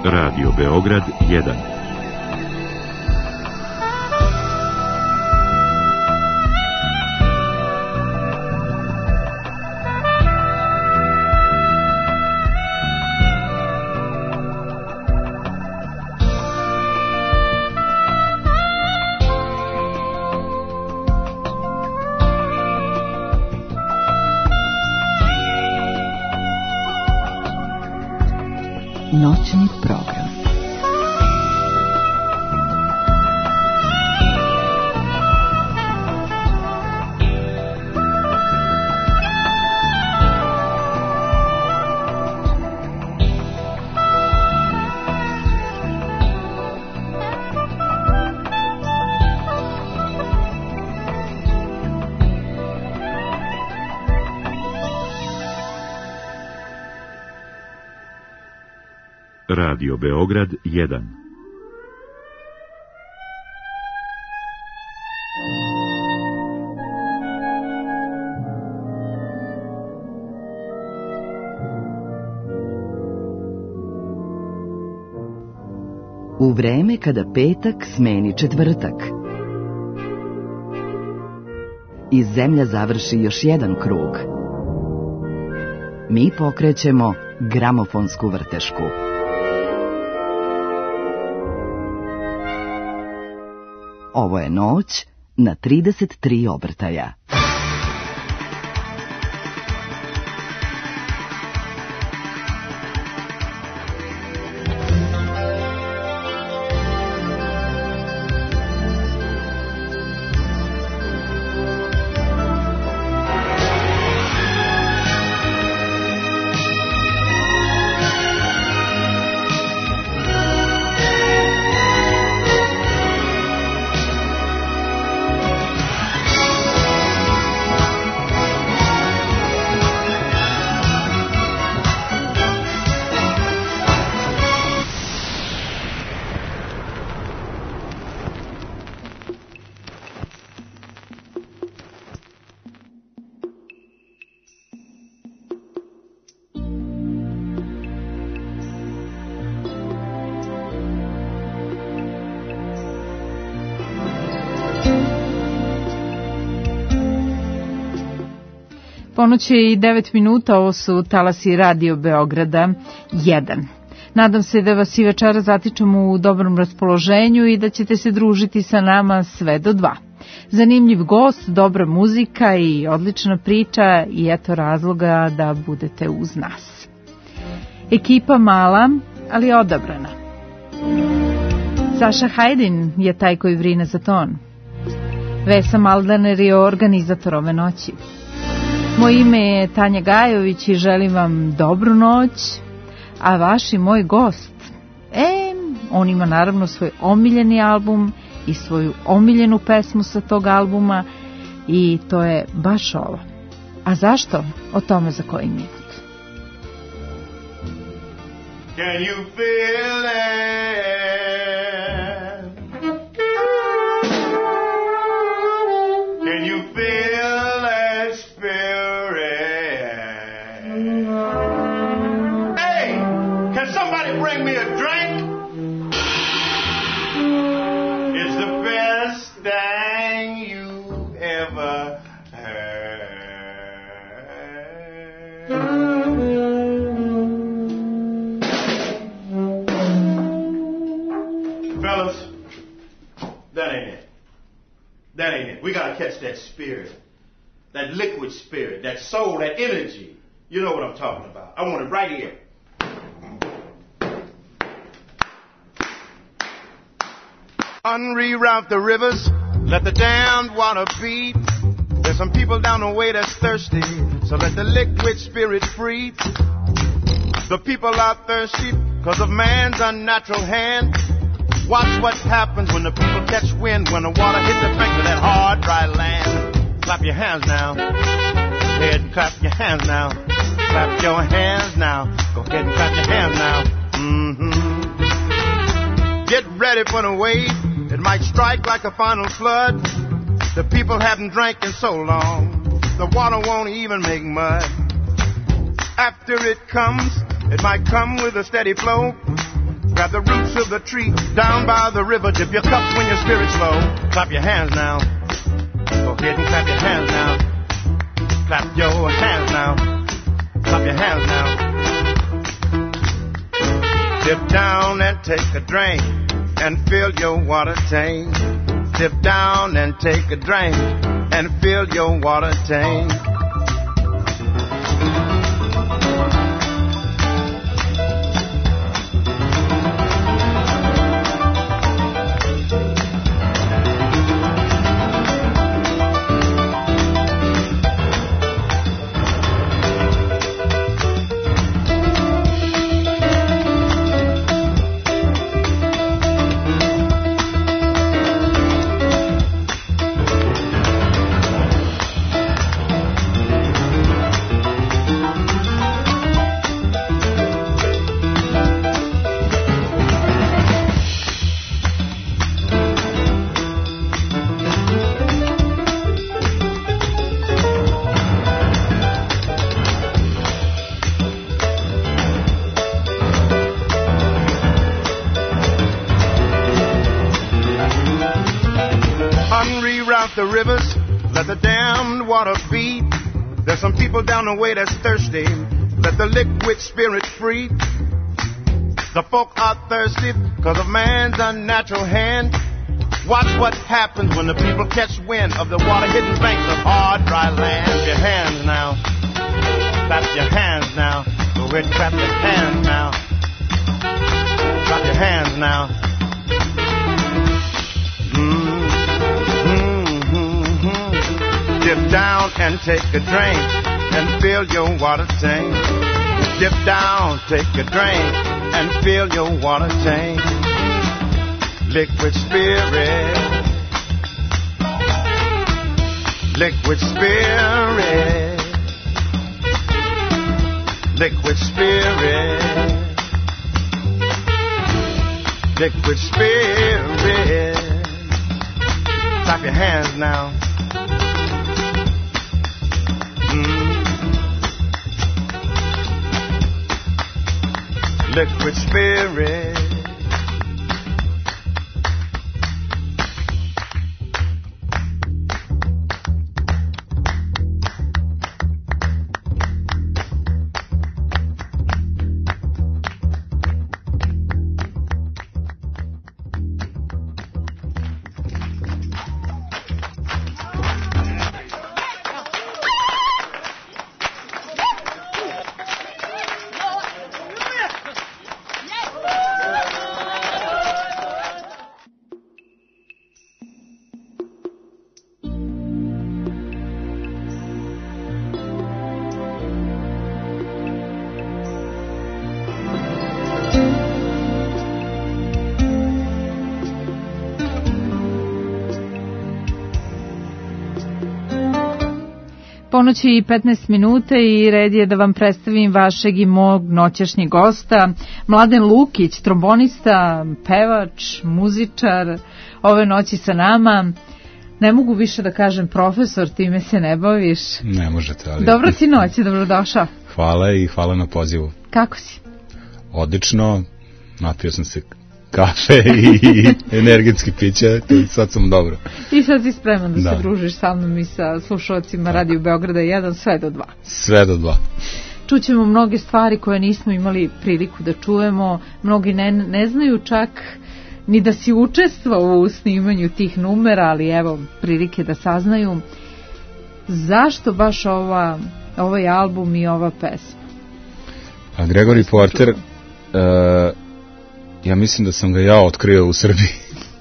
Radio Beograd 1. Noćni program. Radio Beograd 1. U vreme kada petak smeni četvrtak i zemlja završi još jedan krug, mi pokrećemo gramofonsku vrtešku. Ovo je noć na 33 obrtaja. Ponoć je i 9 minuta, ovo su talasi Radio Beograda 1. Nadam se da vas i večera zatičemo u dobrom raspoloženju i da ćete se družiti sa nama sve do 2. Zanimljiv gost, dobra muzika i odlična priča i eto razloga da budete uz nas. Ekipa mala, ali odabrana. Saša Hajdin je taj koji brine za ton. Vesa Maldaner je organizator ove noći. Moje ime je Tanja Gajović i želim vam dobru noć, a vaš i moj gost, on ima naravno svoj omiljeni album i svoju omiljenu pesmu sa tog albuma i to je baš ovo. A zašto? O tome za koji minut. Can you feel it? Can you feel that spirit? Hey, can somebody bring me a drink? It's the best thing you ever heard. Fellas, that ain't it. That ain't it. We gotta catch that spirit. That liquid spirit, that soul, that energy. You know what I'm talking about. I want it right here. Unreroute the rivers, let the damned water beat. There's some people down the way that's thirsty, so let the liquid spirit free. The people are thirsty because of man's unnatural hand. Watch what happens when the people catch wind, when the water hits the banks of that hard, dry land. Clap your hands now. Go ahead and clap your hands now. Clap your hands now. Go ahead and clap your hands now. Mm-hmm. Get ready for the wave. It might strike like a final flood. The people haven't drank in so long. The water won't even make mud. After it comes, it might come with a steady flow. Grab the roots of the tree down by the river. Dip your cup when your spirit's low. Clap your hands now. Go ahead and clap your hands now. Clap your hands now. Clap your hands now. Dip down and take a drink and fill your water tank. Dip down and take a drink and fill your water tank. The rivers, let the damned water beat. There's some people down the way that's thirsty. Let the liquid spirit free. The folk are thirsty because of man's unnatural hand. Watch what happens when the people catch wind of the water-hidden banks of hard, dry land. Your hands now. Clap your hands now. Go ahead and clap your hands now. Clap your hands now. Dip down and take a drink and fill your water tank. Dip down, take a drink and fill your water tank. Liquid spirit. Liquid spirit. Liquid spirit. Liquid spirit. Clap your hands now. Liquid spirit. Ponoć i 15 minuta i red je da vam predstavim vašeg i mog noćašnjeg gosta, Mladen Lukić, trombonista, pevač, muzičar, ove noći sa nama. Ne mogu više da kažem profesor, time se ne baviš. Ne možete, ali... Dobro ti noći, dobrodošao. Hvala i hvala na pozivu. Kako si? Odlično, napio sam se kafe i energetski piće, sad sam dobro. I sad si spreman da se družiš sa mnom i sa slušalcima Radio Beograda 1 sve do 2. Sve do 2. Čućemo mnoge stvari koje nismo imali priliku da čujemo, mnogi ne znaju čak ni da si učestvovao u snimanju tih numera, ali evo prilike da saznaju. Zašto baš ovaj album i ova pesma? A Gregory Porter, ja mislim da sam ga ja otkrio u Srbiji.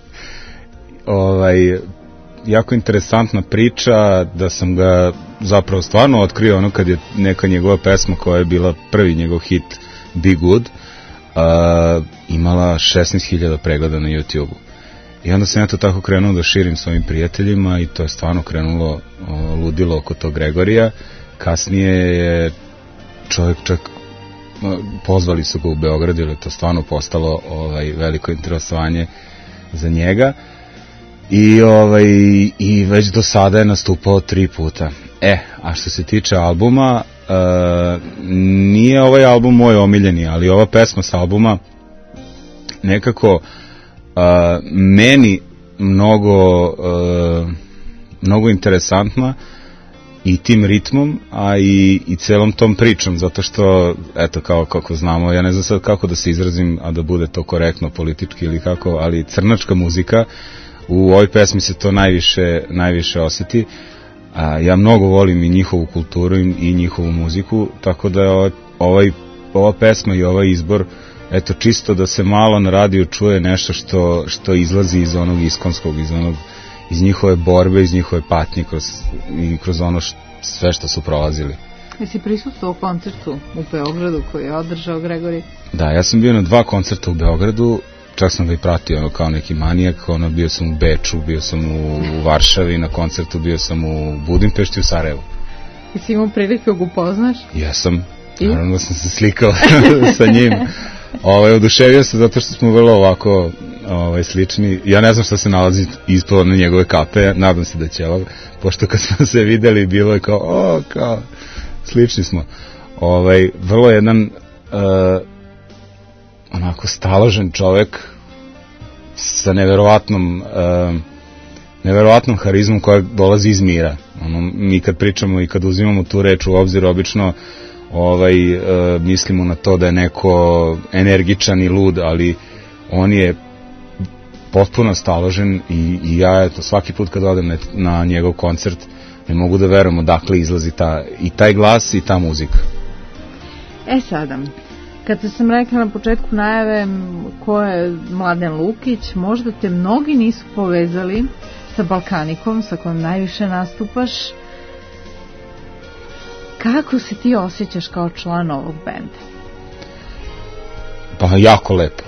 Jako interesantna priča, da sam ga zapravo stvarno otkrio ono kad je neka njegova pesma koja je bila prvi njegov hit Be Good imala 16.000 pregleda na YouTube-u. I onda sam ja to tako krenuo da širim svojim prijateljima i to je stvarno krenulo ludilo oko tog Gregorija. Kasnije je čovjek čak pozvali su ga u Beograd jer je to stvarno postalo veliko interesovanje za njega i već do sada je nastupao 3 puta. A što se tiče albuma, nije ovaj album moj omiljeni, ali ova pesma s albuma nekako meni mnogo interesantna i tim ritmom, a i celom tom pričom, zato što, eto, kao kako znamo, ja ne znam sad kako da se izrazim, a da bude to korektno politički ili kako, ali crnačka muzika, u ovoj pesmi se to najviše oseti. Ja mnogo volim i njihovu kulturu i njihovu muziku, tako da je ova pesma i ovaj izbor, eto, čisto da se malo na radiju čuje nešto što izlazi iz onog iskonskog, iz njihove borbe, iz njihove patnje kroz ono sve što su prolazili. Jesi prisustvovao koncertu u Beogradu koji je održao Gregori? Da, ja sam bio na 2 koncerta u Beogradu, čak sam ga i pratio kao neki manijak, bio sam u Beču, bio sam u Varšavi na koncertu, bio sam u Budimpešti, u Sarajevu. Jesi imao prilike ga upoznaš? Jesam, naravno da sam se slikao sa njim. Oduševio se zato što smo vrlo ovako slični. Ja ne znam šta se nalazi ispod na njegove kape, nadam se da će pošto kad smo se videli bilo je kao slični smo. Vrlo jedan onako staložen čovek sa neverovatnom harizmom koja dolazi iz mira. Mi kad pričamo i kad uzimamo tu reč u obzir, obično mislimo na to da je neko energičan i lud, ali on je potpuno staložen i ja, eto, svaki put kad odem na njegov koncert ne mogu da verujem odakle izlazi i taj glas i ta muzika. Sada, kad sam rekla na početku najave ko je Mladen Lukić, možda te mnogi nisu povezali sa Balkanikom, sa kojom najviše nastupaš. Kako se ti osjećaš kao član ovog benda? Pa jako lepo.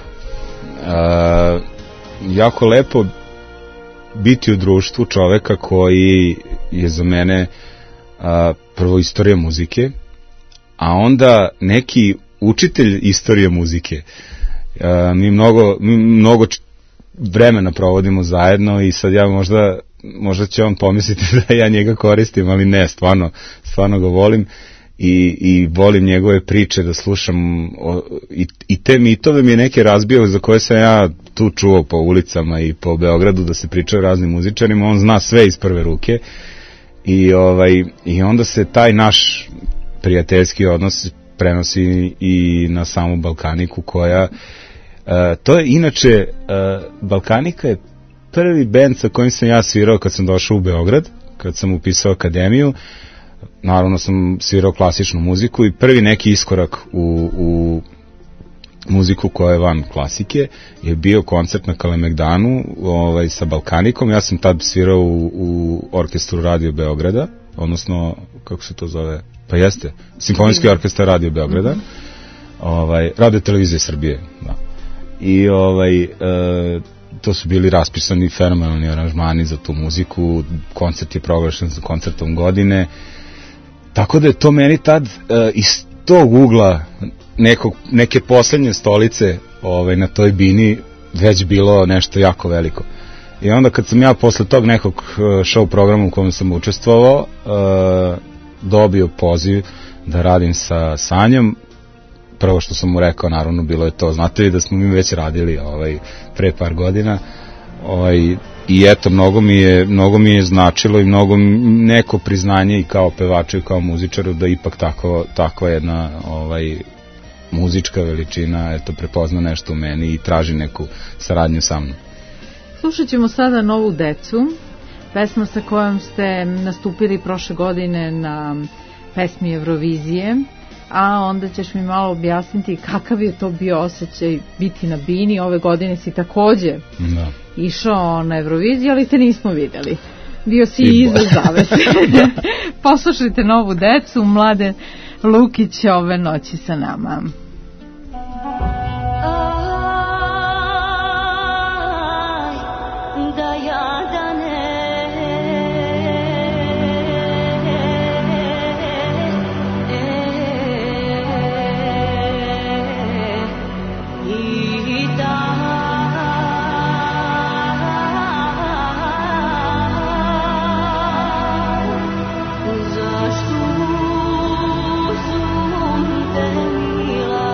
Jako lepo biti u društvu čoveka koji je za mene prvo istorija muzike, a onda neki učitelj istorije muzike. Mi mnogo vremena provodimo zajedno i sad ja možda će on pomisliti da ja njega koristim, ali ne, stvarno ga volim i volim njegove priče da slušam i te mitove mi je neke razbio za koje sam ja tu čuo po ulicama i po Beogradu da se pričaju raznim muzičarima, on zna sve iz prve ruke i onda se taj naš prijateljski odnos prenosi i na samu Balkaniku koja to je inače Balkanika je prvi bend sa kojim sam ja svirao kad sam došao u Beograd, kad sam upisao akademiju. Naravno sam svirao klasičnu muziku i prvi neki iskorak u muziku koja je van klasike je bio koncert na Kalemegdanu sa Balkanikom. Ja sam tad svirao u orkestru Radio Beograda, odnosno, kako se to zove? Pa jeste, Simfonijski orkestar Radio Beograda, Radio Televizije Srbije, da. I to su bili raspisani fenomenalni aranžmani za tu muziku, koncert je proglašen za koncertom godine, tako da je to meni tad iz tog ugla neke poslednje stolice na toj bini već bilo nešto jako veliko. I onda kad sam ja posle tog nekog show programa u kojem sam učestvovao dobio poziv da radim sa Sanjom, prvo što sam mu rekao, naravno, bilo je to, znate li da smo mi već radili pre par godina, i eto, mnogo mi je značilo i mnogo neko priznanje i kao pevaču i kao muzičaru da ipak takva jedna muzička veličina, eto, prepozna nešto u meni i traži neku saradnju sa mnom. Slušat ćemo sada Novu decu, pesma sa kojom ste nastupili prošle godine na pesmi Eurovizije, a onda ćeš mi malo objasniti kakav je to bio osjećaj biti na bini. Ove godine si takođe išao na Euroviziju, ali te nismo videli. Bio si iza zavese. Poslušajte Novu decu, Mladen Lukić ove noći sa nama. Zašto sunce mila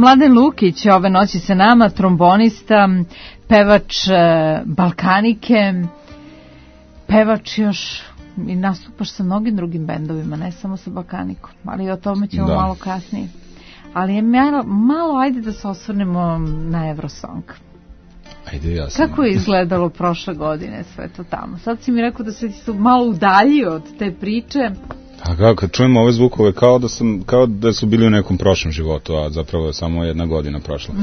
Mladen Lukić ove noći sa nama, trombonista, pevač Balkanike, pevač još i nastupaš sa mnogim drugim bendovima, ne samo sa Balkanikom, ali o tome ćemo malo kasnije. Ali je malo, ajde da se osvrnemo na Eurosong. Ajde, ja sam. Kako je izgledalo prošle godine sve to tamo? Sad si mi rekao da se ti malo udaljio od te priče. A kad čujemo ove zvukove, kao da su bili u nekom prošlom životu, a zapravo je samo jedna godina prošla.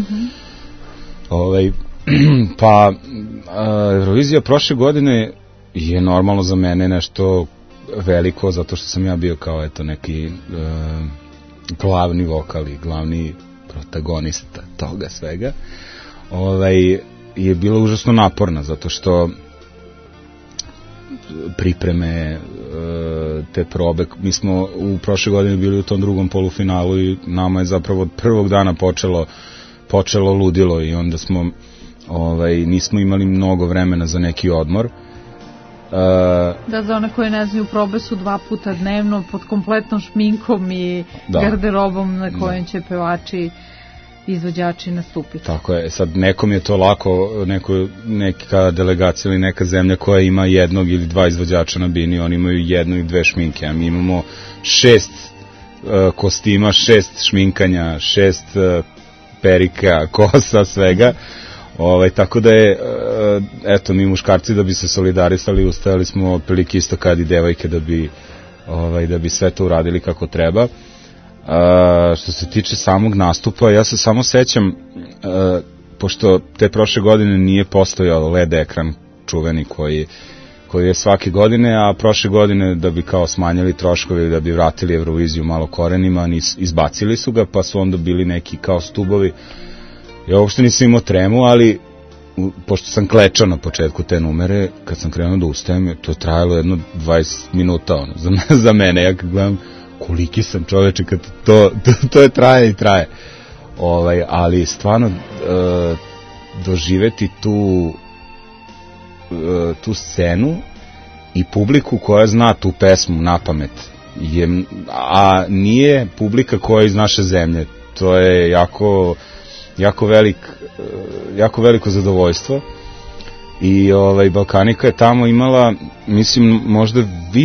Pa, Eurovizija prošle godine je normalno za mene nešto veliko, zato što sam ja bio kao neki glavni vokal i glavni protagonista toga svega. Je bila užasno naporna, zato što pripreme, te probe, mi smo u prošle godine bili u tom drugom polufinalu i nama je zapravo od prvog dana počelo ludilo i onda smo nismo imali mnogo vremena za neki odmor. Da, za one koje ne znaju, probe su 2 puta dnevno pod kompletnom šminkom i garderobom na kojem će pevači, izvođači nastupiti. Tako je, sad nekom je to lako, neka delegacija ili neka zemlja koja ima 1 ili 2 izvođača na bini, oni imaju 1 ili 2 šminke, a mi imamo 6 kostima, 6 šminkanja, 6 perika, kosa, svega. Tako da je, eto, mi muškarci da bi se solidarisali, ustajali smo otprilike isto kad i devojke da bi sve to uradili kako treba. Što se tiče samog nastupa, ja se samo sećam, pošto te prošle godine nije postojao LED ekran čuveni koji je svake godine, a prošle godine da bi kao smanjili troškovi, da bi vratili Euroviziju malo korenima, izbacili su ga, pa su onda bili neki kao stubovi. Ja uopšte nisam imao tremu, ali pošto sam klečao na početku te numere, kad sam krenuo da ustajem, to je trajalo jedno 20 minuta za mene. Ja kad gledam koliki sam čoveče, kad to je traje i traje. Ali stvarno doživeti tu scenu i publiku koja zna tu pesmu na pamet, a nije publika koja je iz naše zemlje. To je jako veliko zadovoljstvo i Balkanika je tamo imala, mislim, možda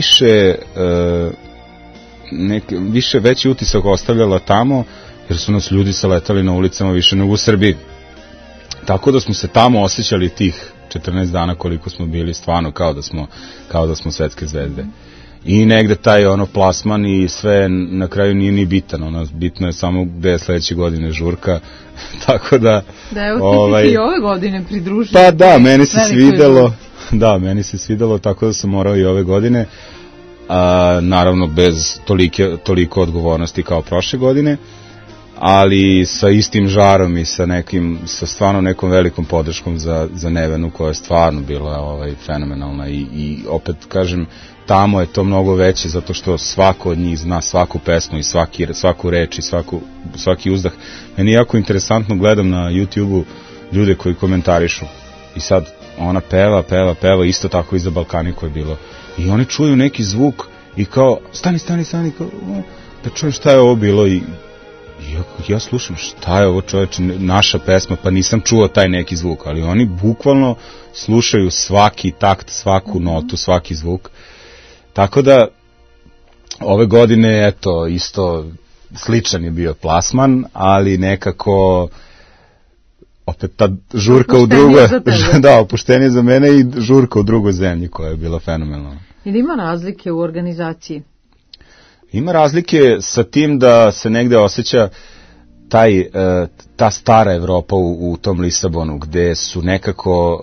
veći utisak ostavljala tamo, jer su nas ljudi saletali na ulicama više nego u Srbiji. Tako da smo se tamo osjećali tih 14 dana koliko smo bili, stvarno kao da smo svetske zvezde. I negde taj plasman i sve na kraju nije ni bitan, bitno je samo gde je sledeće godine žurka, tako da... Da, evo ti i ove godine pridružio. Pa da, meni se svidelo, tako da sam morao i ove godine, naravno bez toliko odgovornosti kao prošle godine, ali sa istim žarom i sa stvarno nekom velikom podrškom za Nevenu, koja je stvarno bila fenomenalna i opet kažem, tamo je to mnogo veće zato što svako od njih zna svaku pesmu i svaku reč i svaki uzdah. Meni je jako interesantno, gledam na YouTube-u ljude koji komentarišu i sad ona peva, isto tako i za Balkaniku je bilo. I oni čuju neki zvuk i kao, stani, kao, da čujem šta je ovo bilo i ja slušam šta je ovo čoveče, naša pesma, pa nisam čuo taj neki zvuk, ali oni bukvalno slušaju svaki takt, svaku notu, svaki zvuk. Tako da ove godine, eto, isto sličan je bio plasman, ali nekako opet ta žurka u drugoj, da, opuštenije za mene i žurka u drugoj zemlji koja je bila fenomenalna. Ili ima razlike u organizaciji? Ima razlike sa tim da se negde osjeća ta stara Evropa u tom Lisabonu, gde su nekako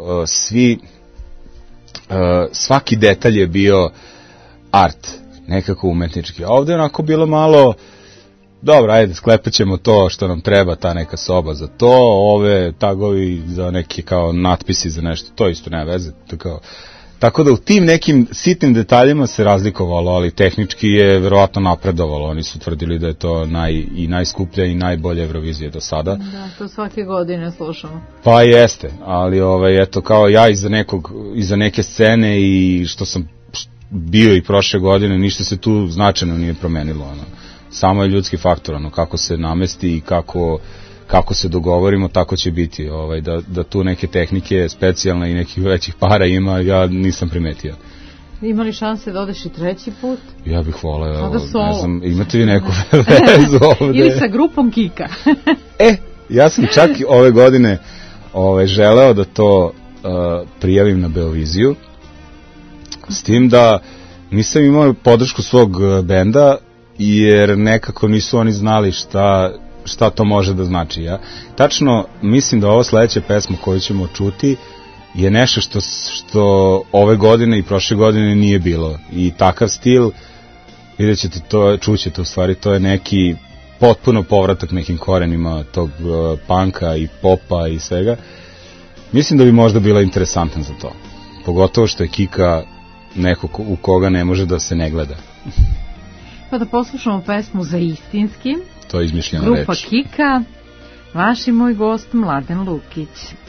svaki detalj je bio art, nekako umetnički. A ovde je onako bilo malo, dobro, ajde, sklepat ćemo to što nam treba, ta neka soba za to, ove tagovi za neke kao natpisi za nešto, to isto nema veze. Tako da u tim nekim sitnim detaljima se razlikovalo, ali tehnički je verovatno napredovalo. Oni su tvrdili da je to i najskuplja i najbolja Eurovizija do sada. Da, to svake godine slušamo. Pa jeste, ali eto, kao ja iza neke scene i što sam bio i prošle godine, ništa se tu značajno nije promenilo. Samo je ljudski faktor, kako se namesti i kako kako se dogovorimo, tako će biti. Da tu neke tehnike specijalne i nekih većih para ima, ja nisam primetio. Ima li šanse da odeš i treći put? Ja bih voleo, ne znam, imate vi neku vezu ovde? Ili sa grupom Kika? Ja sam čak ove godine želeo da to prijavim na Beoviziju, s tim da nisam imao podršku svog benda, jer nekako nisu oni znali šta to može da znači. Ja tačno mislim da ovo sledeća pesma koju ćemo čuti je nešto što ove godine i prošle godine nije bilo. I takav stil, vidjet ćete to, čućete u stvari, to je neki potpuno povratak nekim korenima tog punka i popa i svega. Mislim da bi možda bila interesantna za to. Pogotovo što je Kika neko u koga ne može da se ne gleda. Pa da poslušamo pesmu Za istinski. To je izmišljena reč. Grupa Kika, vaš i moj gost Mladen Lukić.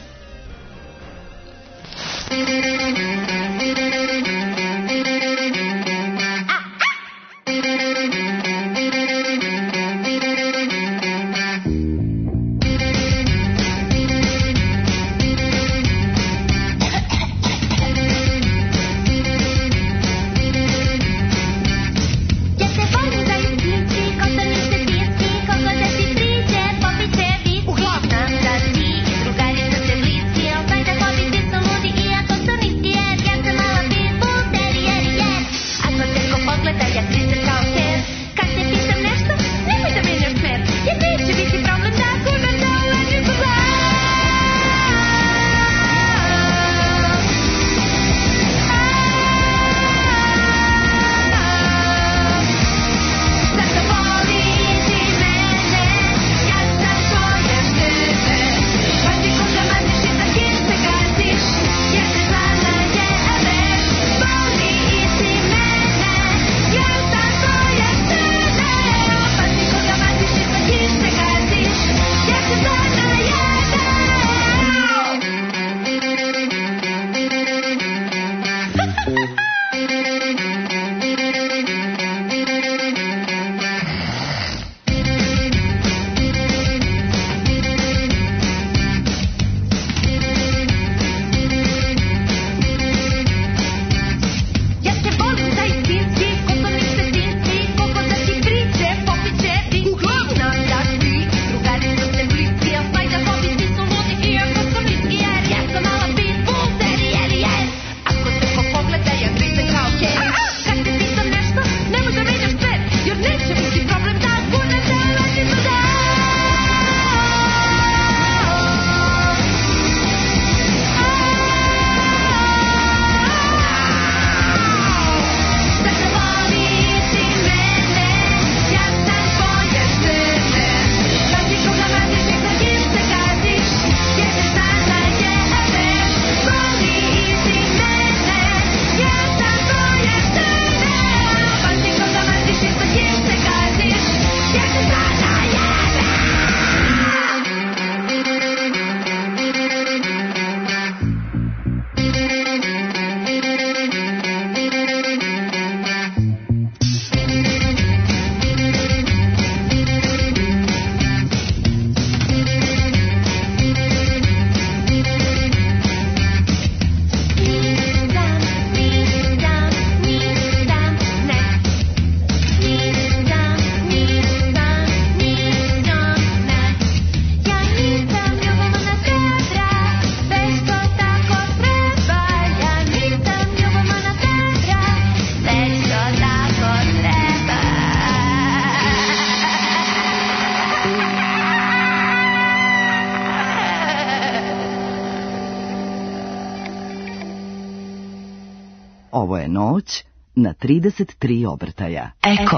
Ovo je noć na 33 obrtaja. Eko.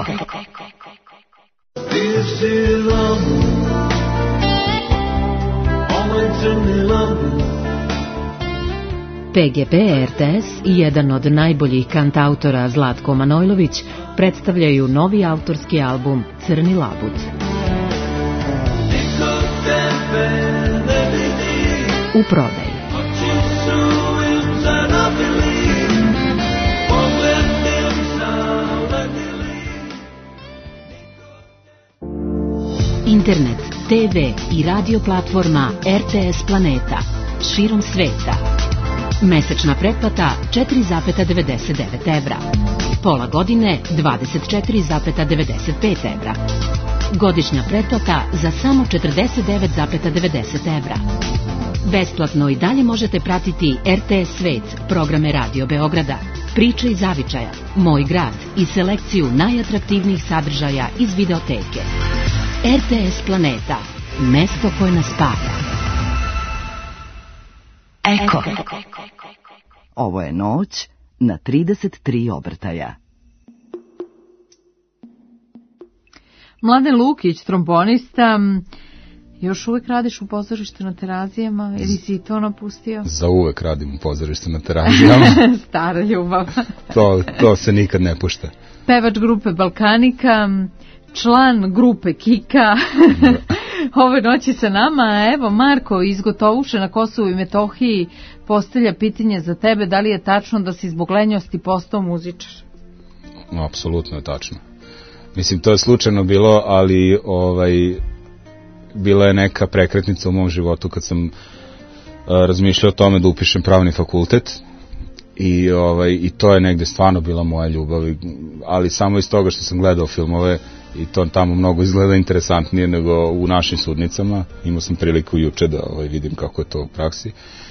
PGP RTS i jedan od najboljih kantautora Zlatko Manojlović predstavljaju novi autorski album Crni labud. U prodaji. Internet TV i radio platforma RTS Planeta širom sveta. Mesečna pretplata 4,99 evra. Pola godine 24,95 evra. Godišnja pretplata za samo 49,90 evra. Besplatno i dalje možete pratiti RTS Svet, programe Radio Beograda, Priče iz Zavičaja, Moj grad i selekciju najatraktivnijih sadržaja iz videoteke. RTS Planeta, mesto koje nas spaja. Eko. Ovo je noć na 33 obrtaja. Mladen Lukić, trombonista, još uvek radiš u pozorištu na Terazijama ili si to napustio? Za uvek radim u pozorištu na Terazijama. Stara ljubav. To se nikad ne pušta. Pevač grupe Balkanika, član grupe Kika. Ove noći sa nama, evo Marko iz Gotovuše na Kosovu i Metohiji postavlja pitanje za tebe, da li je tačno da si zbog lenjosti postao muzičar? Apsolutno je tačno. Mislim, to je slučajno bilo, ali bila je neka prekretnica u mom životu kad sam razmišljao o tome da upišem pravni fakultet i to je negde stvarno bila moja ljubav, ali samo iz toga što sam gledao filmove i to tamo mnogo izgleda interesantnije nego u našim sudnicama. Imao sam priliku juče da vidim kako je to u praksi.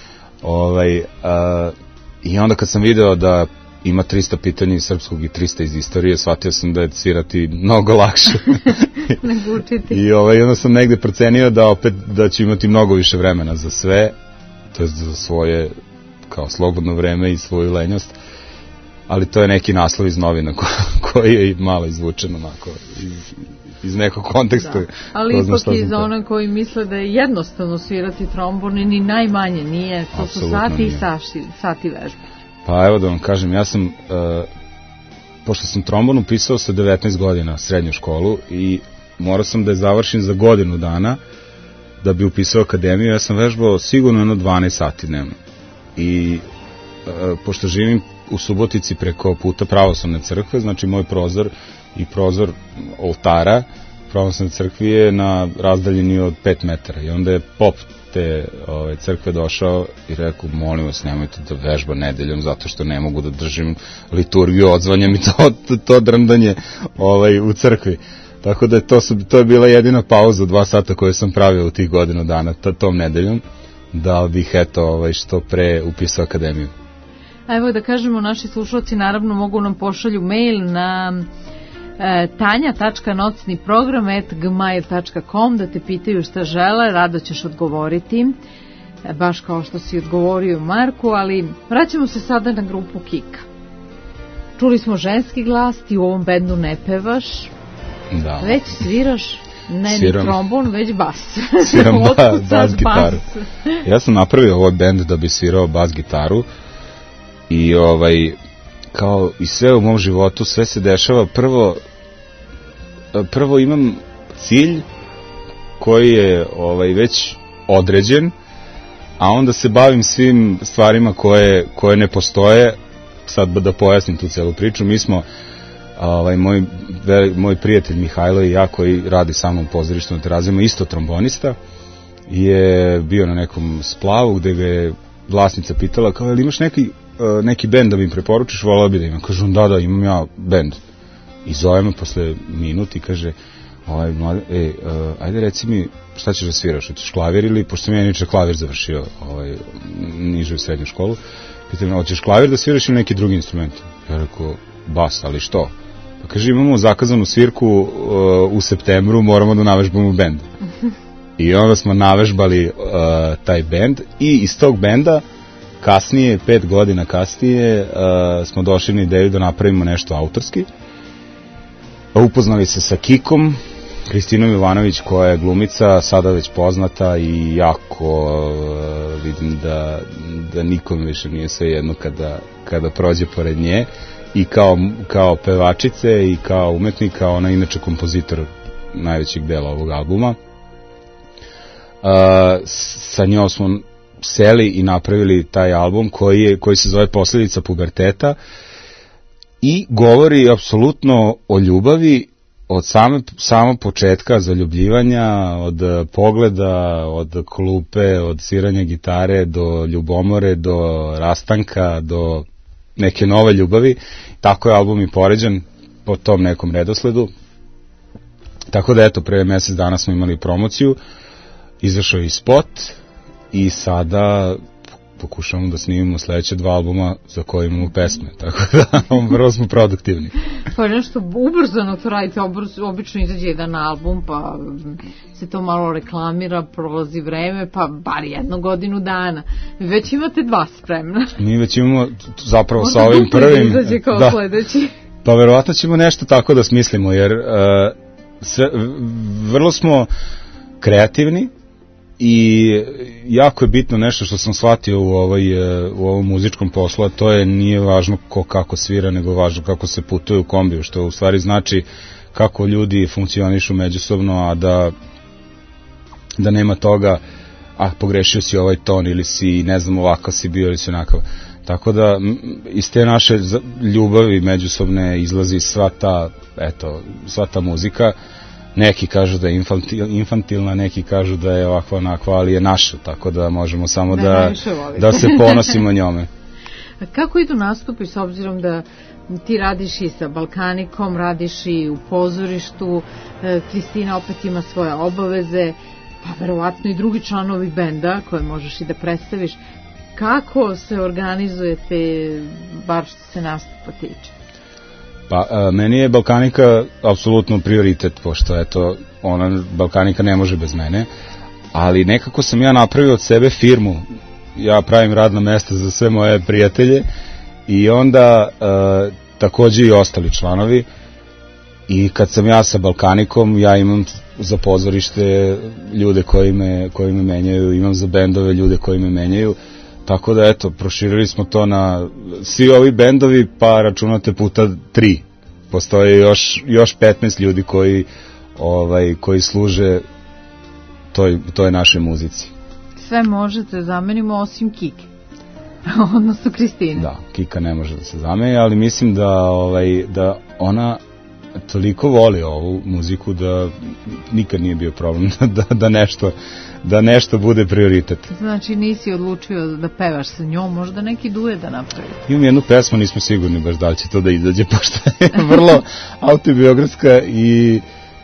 I onda kad sam video da ima 300 pitanja iz srpskog i 300 iz istorije, shvatio sam da je svirati mnogo lakše. I onda sam negde procenio da ću imati mnogo više vremena za sve, to je za svoje kao slobodno vreme i svoju lenjost, ali to je neki naslov iz novina koji je malo izvučen onako iz nekog konteksta. Da. Ali ipak i za one koji misle da je jednostavno svirati trombon, ni najmanje nije, to su sati i sati vežbe. Pa evo da vam kažem, ja sam, pošto sam trombon upisao sa 19 godina srednju školu i morao sam da je završim za godinu dana da bi upisao akademiju, ja sam vežbao sigurno 12 sati dnevno. I pošto živim u Subotici preko puta Pravoslavne crkve, znači moj prozor i prozor oltara Pravoslavne crkve je na razdaljini od 5 metara i onda je pop te crkve došao i rekao, molim vas, nemojte da vežba nedeljom zato što ne mogu da držim liturgiju, odzvanjem i to drndanje u crkvi. Tako da to je bila jedina pauza 2 sata koju sam pravio u tih godinu dana tom nedeljom, da bih što pre upisao akademiju. A evo da kažemo, naši slušalci naravno mogu nam pošalju mail na tanja.nocniprogram@gmail.com da te pitaju šta žele, rado ćeš odgovoriti, baš kao što si odgovorio Marku, ali vraćamo se sada na grupu Kika. Čuli smo ženski glas, ti u ovom bendu ne pevaš, da. Već sviraš ne trombon, već bas. Sviram bas gitaru. Ja sam napravio ovaj bend da bi svirao bas gitaru i kao i sve u mom životu, sve se dešava, prvo imam cilj koji je već određen, a onda se bavim svim stvarima koje ne postoje. Sad da pojasnim tu celu priču, mi smo moj prijatelj Mihajlo i ja, koji radi sa mnom u pozorištu na Terazijama, isto trombonista, je bio na nekom splavu gde ga je vlasnica pitala kao, jel imaš neki bend da mi preporučiš, volao bi da imam. Kažu, da, imam ja bend. I zove me posle minut i kaže, ajde reci mi šta ćeš da sviraš, hoćeš klavir ili, pošto sam ja inače klavir završio nižu srednju školu, pitam, hoćeš klavir da sviraš ili neki drugi instrument? Ja rekao, bas, ali što? Pa kaže, imamo zakazanu svirku u septembru, moramo da navežbamo bend. I onda smo navežbali taj bend i iz tog benda kasnije, 5 godina kasnije, smo došli na ideju da napravimo nešto autorski. Upoznali se sa Kikom, Kristinom Jovanović, koja je glumica, sada već poznata i jako vidim da nikom više nije sve jedno kada prođe pored nje. I kao pevačice i kao umetnika, ona je inače kompozitor najvećeg dela ovog albuma. Sa njom smo seli i napravili taj album koji se zove Posledica puberteta i govori apsolutno o ljubavi od samog početka zaljubljivanja, od pogleda, od klupe, od sviranja gitare, do ljubomore, do rastanka, do neke nove ljubavi. Tako je album i poređen po tom nekom redosledu. Tako da eto, pre mesec dana smo imali promociju, izašao je i spot i sada pokušavamo da snimimo sledeće 2 albuma za koje imamo pesme, tako da vrlo smo produktivni. Pa nešto ubrzano to radite, obično izađe jedan album, pa se to malo reklamira, prolazi vreme, pa bar 1 godinu dana. Vi već imate 2 spremna. Mi već imamo zapravo možda sa ovim prvim... Možda izađe kao da, sledeći. Pa verovatno ćemo nešto tako da smislimo, jer vrlo smo kreativni i jako je bitno nešto što sam shvatio u ovom muzičkom poslu, a to je nije važno ko kako svira, nego važno kako se putuje u kombiju, što u stvari znači kako ljudi funkcionišu međusobno, a da nema toga, pogrešio si ovaj ton ili si, ne znam, ovakav si bio ili si onakav. Tako da iz te naše ljubavi međusobne izlazi sva ta muzika. Neki kažu da je infantilna, neki kažu da je ovakva onakva, ali je naša, tako da možemo samo da se ponosimo njome. A kako idu nastupi, s obzirom da ti radiš i sa Balkanikom, radiš i u pozorištu, Kristina opet ima svoje obaveze, pa verovatno i drugi članovi benda koje možeš i da predstaviš. Kako se organizujete, bar što se nastupa tiče? Pa, meni je Balkanika apsolutno prioritet, pošto eto, Balkanika ne može bez mene, ali nekako sam ja napravio od sebe firmu, ja pravim radna mesta za sve moje prijatelje i onda takođe i ostali članovi, i kad sam ja sa Balkanikom, ja imam za pozorište ljude koji me menjaju, imam za bendove ljude koji me menjaju. Tako da, eto, proširili smo to na svi ovi bendovi, pa računate puta 3. Postoje još 15 ljudi koji služe toj našoj muzici. Sve možete zamenimo osim Kike, odnosno Kristine. Da, Kika ne može da se zameni, ali mislim da ona toliko voli ovu muziku da nikad nije bio problem da nešto bude prioritet. Znači nisi odlučio da pevaš sa njom, možda neki duet da napravi? Imam jednu pesmu, nismo sigurni baš da li će to da izađe, pošto je vrlo autobiografska i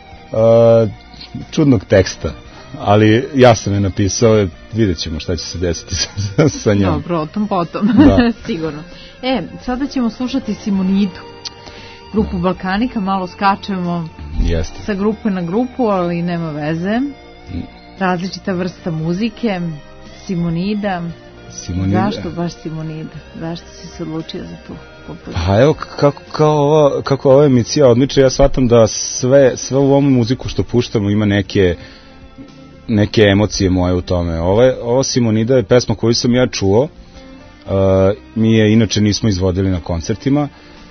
čudnog teksta, ali ja sam je napisao, vidjet ćemo šta će se desiti sa njom. Dobro, o tom potom, sigurno. Sada ćemo slušati Simonidu, grupu Balkanika, malo skačemo sa grupe na grupu, ali nema veze. Različita vrsta muzike, Simonida. Zašto baš Simonida? Zašto si se odlučio za tu kompoziciju? Pa evo, kako ova emisija odmiče, ja shvatam da sve u ovom muziku što puštamo ima neke emocije moje u tome. Ova Simonida je pesma koju sam ja čuo, mi je inače nismo izvodili na koncertima,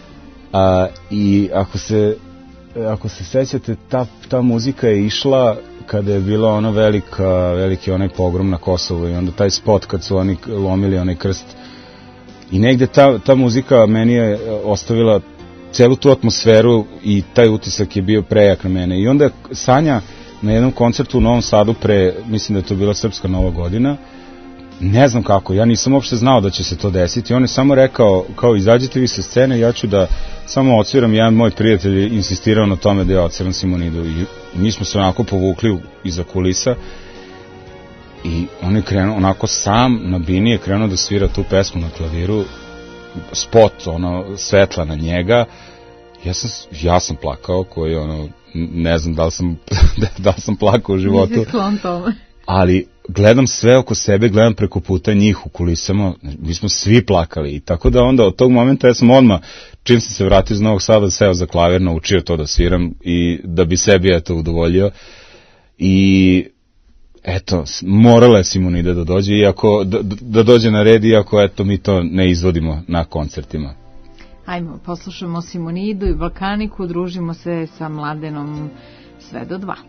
i ako se sećate, ta muzika je išla kada je bila ona veliki onaj pogrom na Kosovu i onda taj spot kad su oni lomili onaj krst, i negde ta muzika meni je ostavila celu tu atmosferu i taj utisak je bio prejak na mene. I onda Sanja na jednom koncertu u Novom Sadu mislim da je to bila Srpska Nova godina, ne znam kako, ja nisam uopšte znao da će se to desiti, on je samo rekao, kao izađite vi sa scene, ja ću da samo odsviram, jedan moj prijatelj je insistirao na tome da ja odsviram Simonidu, i mi smo se onako povukli iza kulisa i on je krenuo, onako sam na bini je krenuo da svira tu pesmu na klaviru, spot, svetla na njega, ja sam plakao, koji ne znam da li sam plakao u životu. Nisi sklon tome. Ali gledam sve oko sebe, gledam preko puta njih u kulisama, mi smo svi plakali, i tako da onda od tog momenta ja sam odmah, čim sam se vratio iz Novog Sada, seo za klavir, naučio to da sviram i da bi sebi udovoljio, i eto, morala je Simonida da dođe, da dođe na red, iako mi to ne izvodimo na koncertima. Ajmo, poslušamo Simonidu i Balkaniku, družimo se sa Mladenom sve do 2.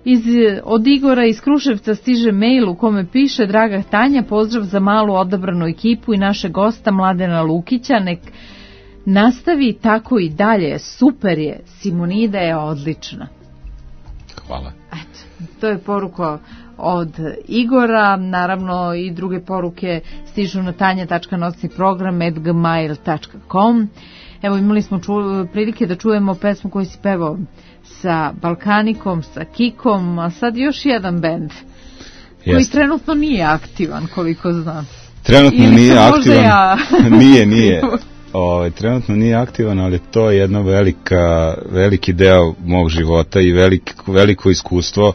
Od Igora iz Kruševca stiže mail u kome piše: draga Tanja, pozdrav za malu odabranu ekipu i naše gosta Mladena Lukića, nek nastavi tako i dalje, super je, Simonida je odlična. Hvala. Eto, to je poruka od Igora, naravno i druge poruke stižu na tanja.nocniprogram@gmail.com. Evo, imali smo prilike da čujemo pesmu koju si pevao sa Balkanikom, sa Kikom, a sad još jedan bend koji trenutno nije aktivan, koliko znam. Trenutno ili nije aktivan. Ja... nije. Trenutno nije aktivan, ali to je jedno veliki deo mog života i veliko iskustvo.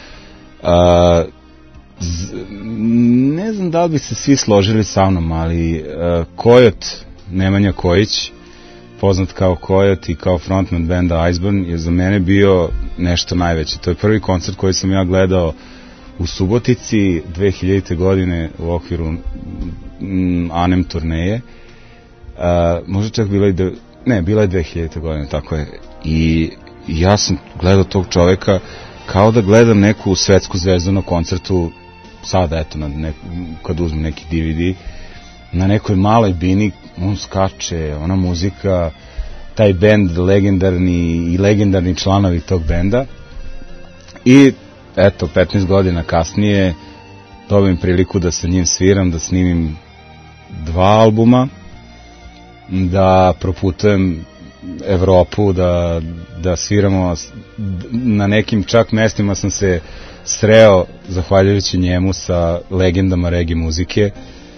Ne znam da li bi se svi složili sa mnom, ali Kojot, Nemanja Kojić, poznat kao Kojot i kao frontman benda Iceburn, je za mene bio nešto najveće. To je prvi koncert koji sam ja gledao u Subotici 2000. godine u okviru Anem turneje. Možda čak bila je 2000. godine, tako je. I ja sam gledao tog čoveka kao da gledam neku svetsku zvezdu na koncertu, sada eto, kad uzmem neki DVD, na nekoj maloj bini, on skače, ona muzika, taj bend legendarni članovi tog benda. I eto, 15 godina kasnije dobijem priliku da sa njim sviram, da snimim 2 albuma, da proputujem Evropu, da sviramo na nekim čak mestima sam se sreo zahvaljujući njemu sa legendama reggae muzike.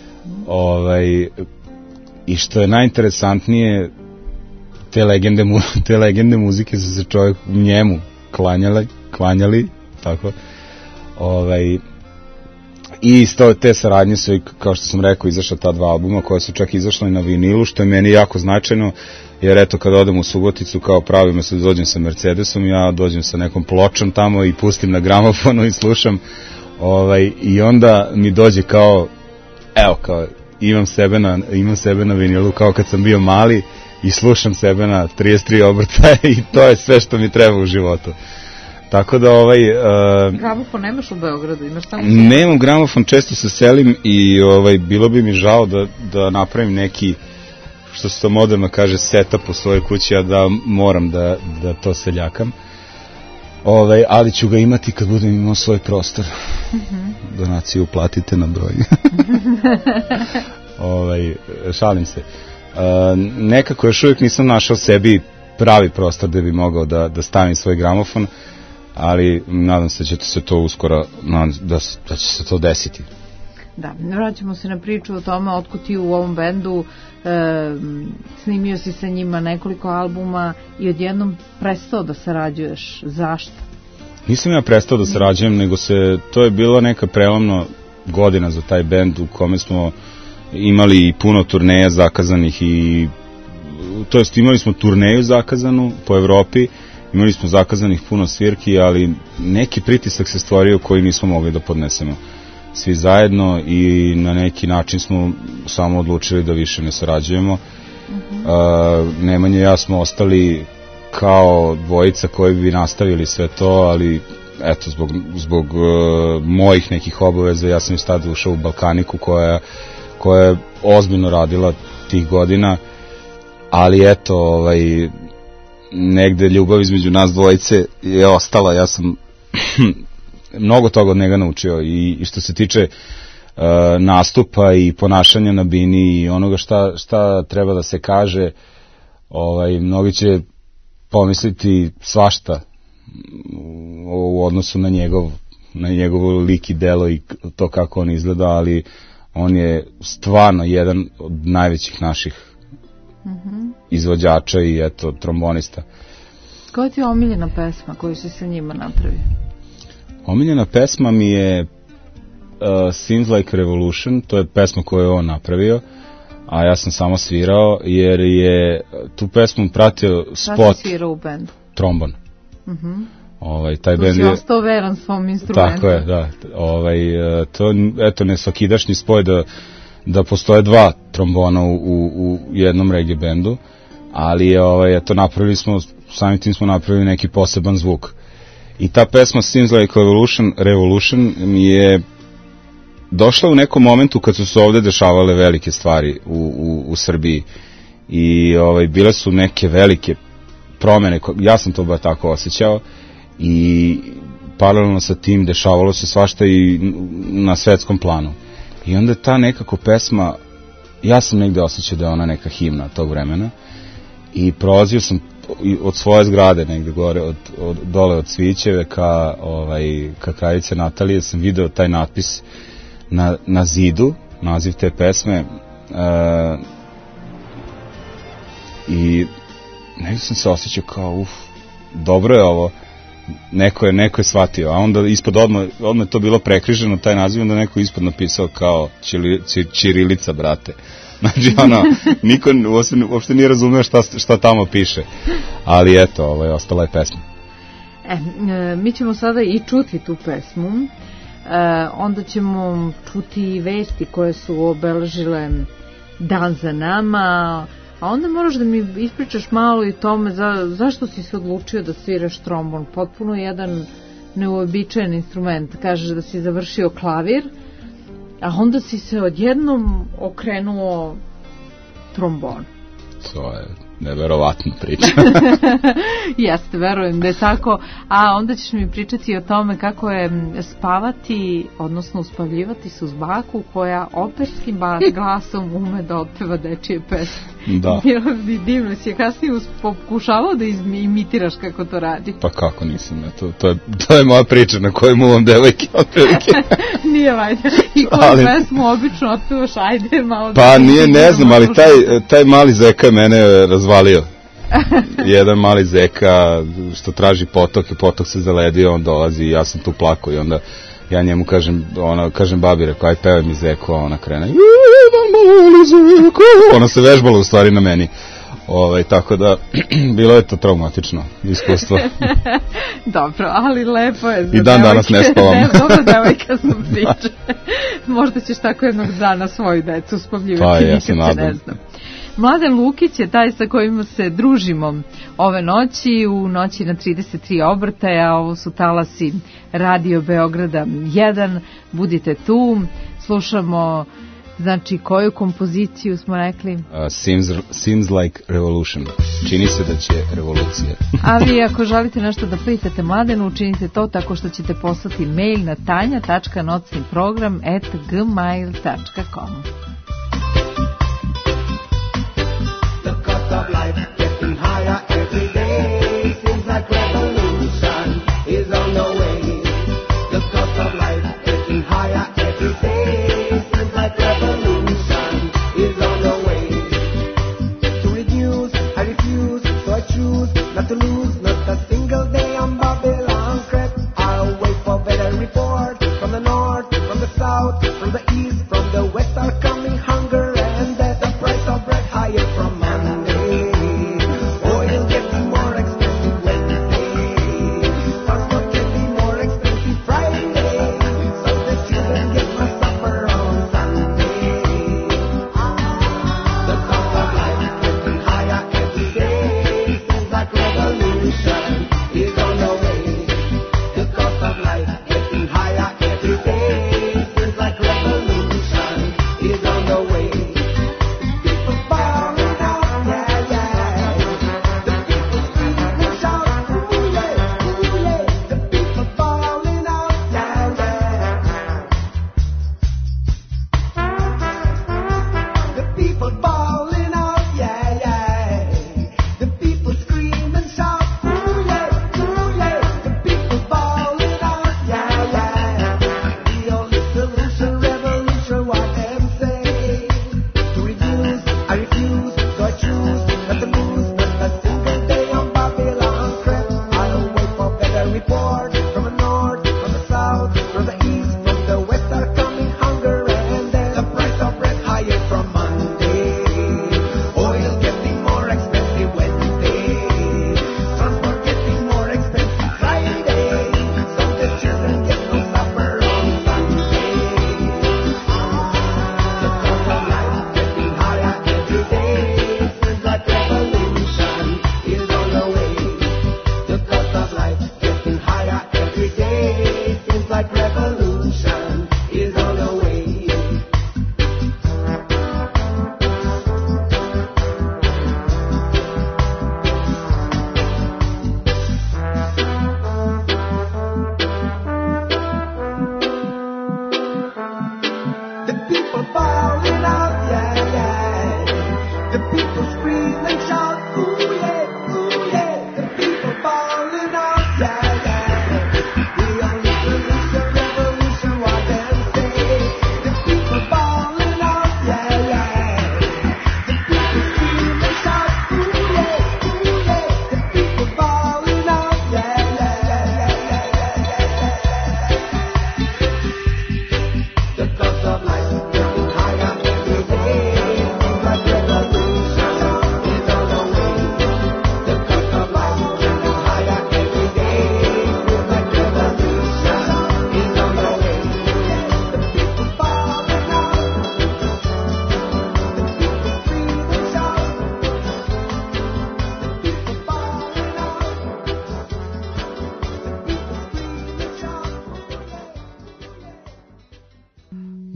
I što je najinteresantnije, te legende muzike su se čovjek njemu klanjali tako. I iz te saradnje su, kao što sam rekao, izašla ta 2 albuma koja su čak izašla i na vinilu, što je meni jako značajno, jer eto, kad odem u Suboticu, kao pravimo se, dođem sa Mercedesom, ja dođem sa nekom pločom tamo i pustim na gramofonu i slušam, i onda mi dođe kao, evo, kao, imam sebe na vinilu kao kad sam bio mali i slušam sebe na 33 obrtaja i to je sve što mi treba u životu. Tako da gramofon nemaš u Beogradu, imaš samo... Nemam gramofon, često se selim i bilo bi mi žao da napravim neki, što se to moderno kaže, setup u svojoj kući, a da moram da to seljakam. Ali ću ga imati kad budem imao svoj prostor. Donaciju platite na broj. Šalim se. Nekako još uvijek nisam našao sebi pravi prostor gde bi mogao da stavim svoj gramofon, ali nadam se da će se to uskoro, da će se to desiti. Da, vraćamo se na priču o tome otkud ti u ovom bendu, snimio si sa njima nekoliko albuma i odjednom prestao da sarađuješ. Zašto? Nisam ja prestao da sarađujem, nego to je bila neka prelomna godina za taj bend u kome smo imali i puno turneja zakazanih imali smo turneju zakazanu po Evropi, imali smo zakazanih puno svirki, ali neki pritisak se stvorio koji nismo mogli da podnesemo svi zajedno i na neki način smo samo odlučili da više ne sarađujemo. Nemanja i ja smo ostali kao dvojica koji bi nastavili sve to, ali eto, zbog mojih nekih obaveza ja sam i tada ušao u Balkaniku koja je ozbiljno radila tih godina, ali eto, negde ljubav između nas dvojice je ostala. Ja sam mnogo toga od njega naučio i što se tiče nastupa i ponašanja na bini i onoga šta treba da se kaže, mnogi će pomisliti svašta u odnosu na njegov lik i delo i to kako on izgleda, ali on je stvarno jedan od najvećih naših izvođača i eto, trombonista. Koja ti je omiljena pesma koju si sa njima napravio? Omiljena pesma mi je Seems Like Revolution, to je pesma koju je on napravio, a ja sam samo svirao, jer je tu pesmu pratio spot. Šta si svirao u bendu? Trombon. Taj tu bend si ostao veran svom instrumentu. Tako je, da. To eto, nesvakidašnji spoj da postoje 2 trombona u jednom reggae bendu, ali eto, napravili smo, samim tim smo napravili neki poseban zvuk. I ta pesma Seems Like Revolution mi je došla u nekom momentu kad su se ovde dešavale velike stvari u Srbiji i bile su neke velike promene, ja sam to bar tako osjećao i paralelno sa tim dešavalo se svašta i na svetskom planu. I onda ta nekako pesma, ja sam negde osjećao da je ona neka himna tog vremena i prolazio sam od svoje zgrade negde gore, dole od Cvićeve ka kraljice Natalije, sam video taj natpis na zidu, naziv te pesme, i negde sam se osjećao kao dobro je ovo, neko je shvatio, a onda ispod odmah je to bilo prekriženo taj naziv, onda neko ispod napisao kao ćirilica, brate. Znači, niko uopšte nije razumeo šta tamo piše, ali eto, ostala je pesma. Mi ćemo sada i čuti tu pesmu, onda ćemo čuti i vesti koje su obeležile dan za nama, a onda moraš da mi ispričaš malo i tome zašto si se odlučio da sviraš trombon, potpuno jedan neuobičajen instrument, kažeš da si završio klavir, a onda si se odjednom okrenuo trombonu. To je neverovatna priča. Jeste, verujem da je tako. A onda ćeš mi pričati o tome kako je spavati, odnosno uspavljivati se uz baku koja operskim glasom ume da otpeva dečije pesme. Da. Divno si je kasnije pokušavao da imitiraš kako to radi. Pa kako nisam, to je moja priča na kojoj muvam devojke otprilike. Nije vajda. I koju pesmu obično otpevaš, ajde malo. Pa nije, ne znam, ali taj mali zeka je mene razvalio. Jedan mali zeka što traži potok i potok se zaledio, on dolazi i ja sam tu plako i onda ja njemu kažem babi, rekao, aj pevaj mi zeko, a ona krene, jedan mali zeko, ona se vežbala u stvari na meni. Tako da, bilo je to traumatično iskustvo. Dobro, ali lepo je. I dan danas ne spavam. Dobro, devojka sam priča. Možda ćeš tako jednog dana svoju decu uspavljivati. Pa, ja se nadam. Ne znam. Mladen Lukić je taj sa kojima se družimo ove noći, u noći na 33 obrtaja, ovo su talasi Radio Beograda 1, budite tu, slušamo, znači koju kompoziciju smo rekli? Seems Like Revolution, čini se da će revolucija. A vi ako želite nešto da pitate Mladenu, učinite to tako što ćete poslati mail na tanja.nocniprogram@gmail.com. Of life getting higher every day, seems like revolution is on the way. The cost of life getting higher every day, seems like revolution is on the way. To reduce, I refuse, so I choose not to lose, not a single day on Babylon crept. I'll wait for better report from the north, from the south, from the east, from the west are coming hunger and death, the price of bread higher from man. Oil getting more expensive.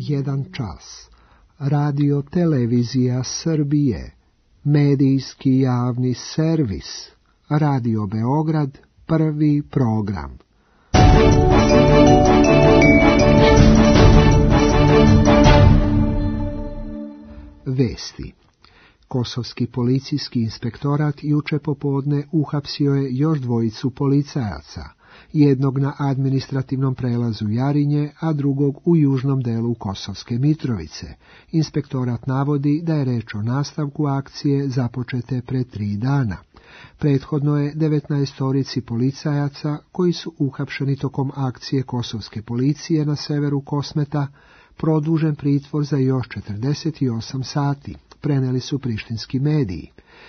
1 čas. Radio Televizija Srbije. Medijski javni servis. Radio Beograd, prvi program. Vesti. Kosovski policijski inspektorat juče popodne uhapsio je još 2 policajaca, jednog na administrativnom prelazu Jarinje, a drugog u južnom delu Kosovske Mitrovice. Inspektorat navodi da je reč o nastavku akcije započete pre 3 dana. Prethodno je 19 policajaca koji su uhapšeni tokom akcije Kosovske policije na severu Kosmeta produžen pritvor za još 48 sati, preneli su prištinski mediji.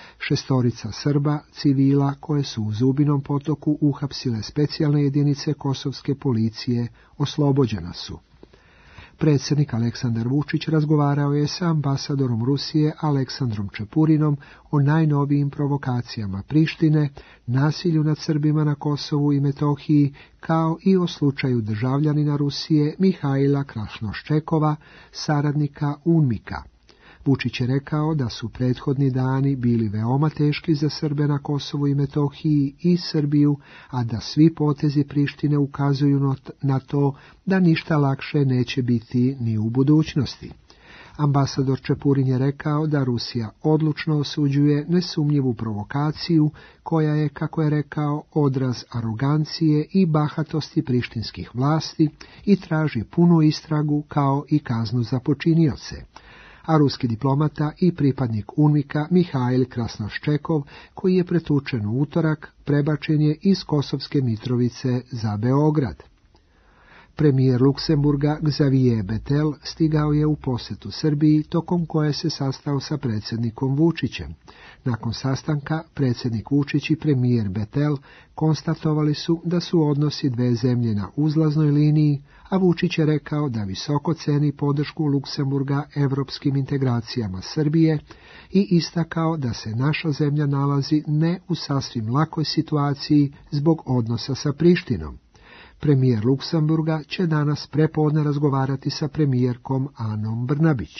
6 Srba, civila koje su u Zubinom potoku uhapsile specijalne jedinice Kosovske policije, oslobođena su. Predsjednik Aleksandar Vučić razgovarao je sa ambasadorom Rusije Aleksandrom Čepurinom o najnovijim provokacijama Prištine, nasilju nad Srbima na Kosovu i Metohiji, kao i o slučaju državljanina Rusije Mihajla Krasnoščekova, saradnika UNMIK-a. Vučić je rekao da su prethodni dani bili veoma teški za Srbe na Kosovu i Metohiji i Srbiju, a da svi potezi Prištine ukazuju na to da ništa lakše neće biti ni u budućnosti. Ambasador Čepurin je rekao da Rusija odlučno osuđuje nesumnjivu provokaciju koja je, kako je rekao, odraz arogancije i bahatosti prištinskih vlasti i traži punu istragu kao i kaznu za počinioce. A ruski diplomata i pripadnik UNMIK-a Mihajl Krasnoščekov, koji je pretučen u utorak, prebačen je iz Kosovske Mitrovice za Beograd. Premijer Luksemburga Xavier Bettel stigao je u posjetu Srbiji, tokom koje se sastao sa predsjednikom Vučićem. Nakon sastanka, predsjednik Vučić i premijer Bettel konstatovali su da su odnosi dve zemlje na uzlaznoj liniji, a Vučić je rekao da visoko ceni podršku Luksemburga evropskim integracijama Srbije i istakao da se naša zemlja nalazi ne u sasvim lakoj situaciji zbog odnosa sa Prištinom. Premijer Luksemburga će danas prepodne razgovarati sa premijerkom Anom Brnabić.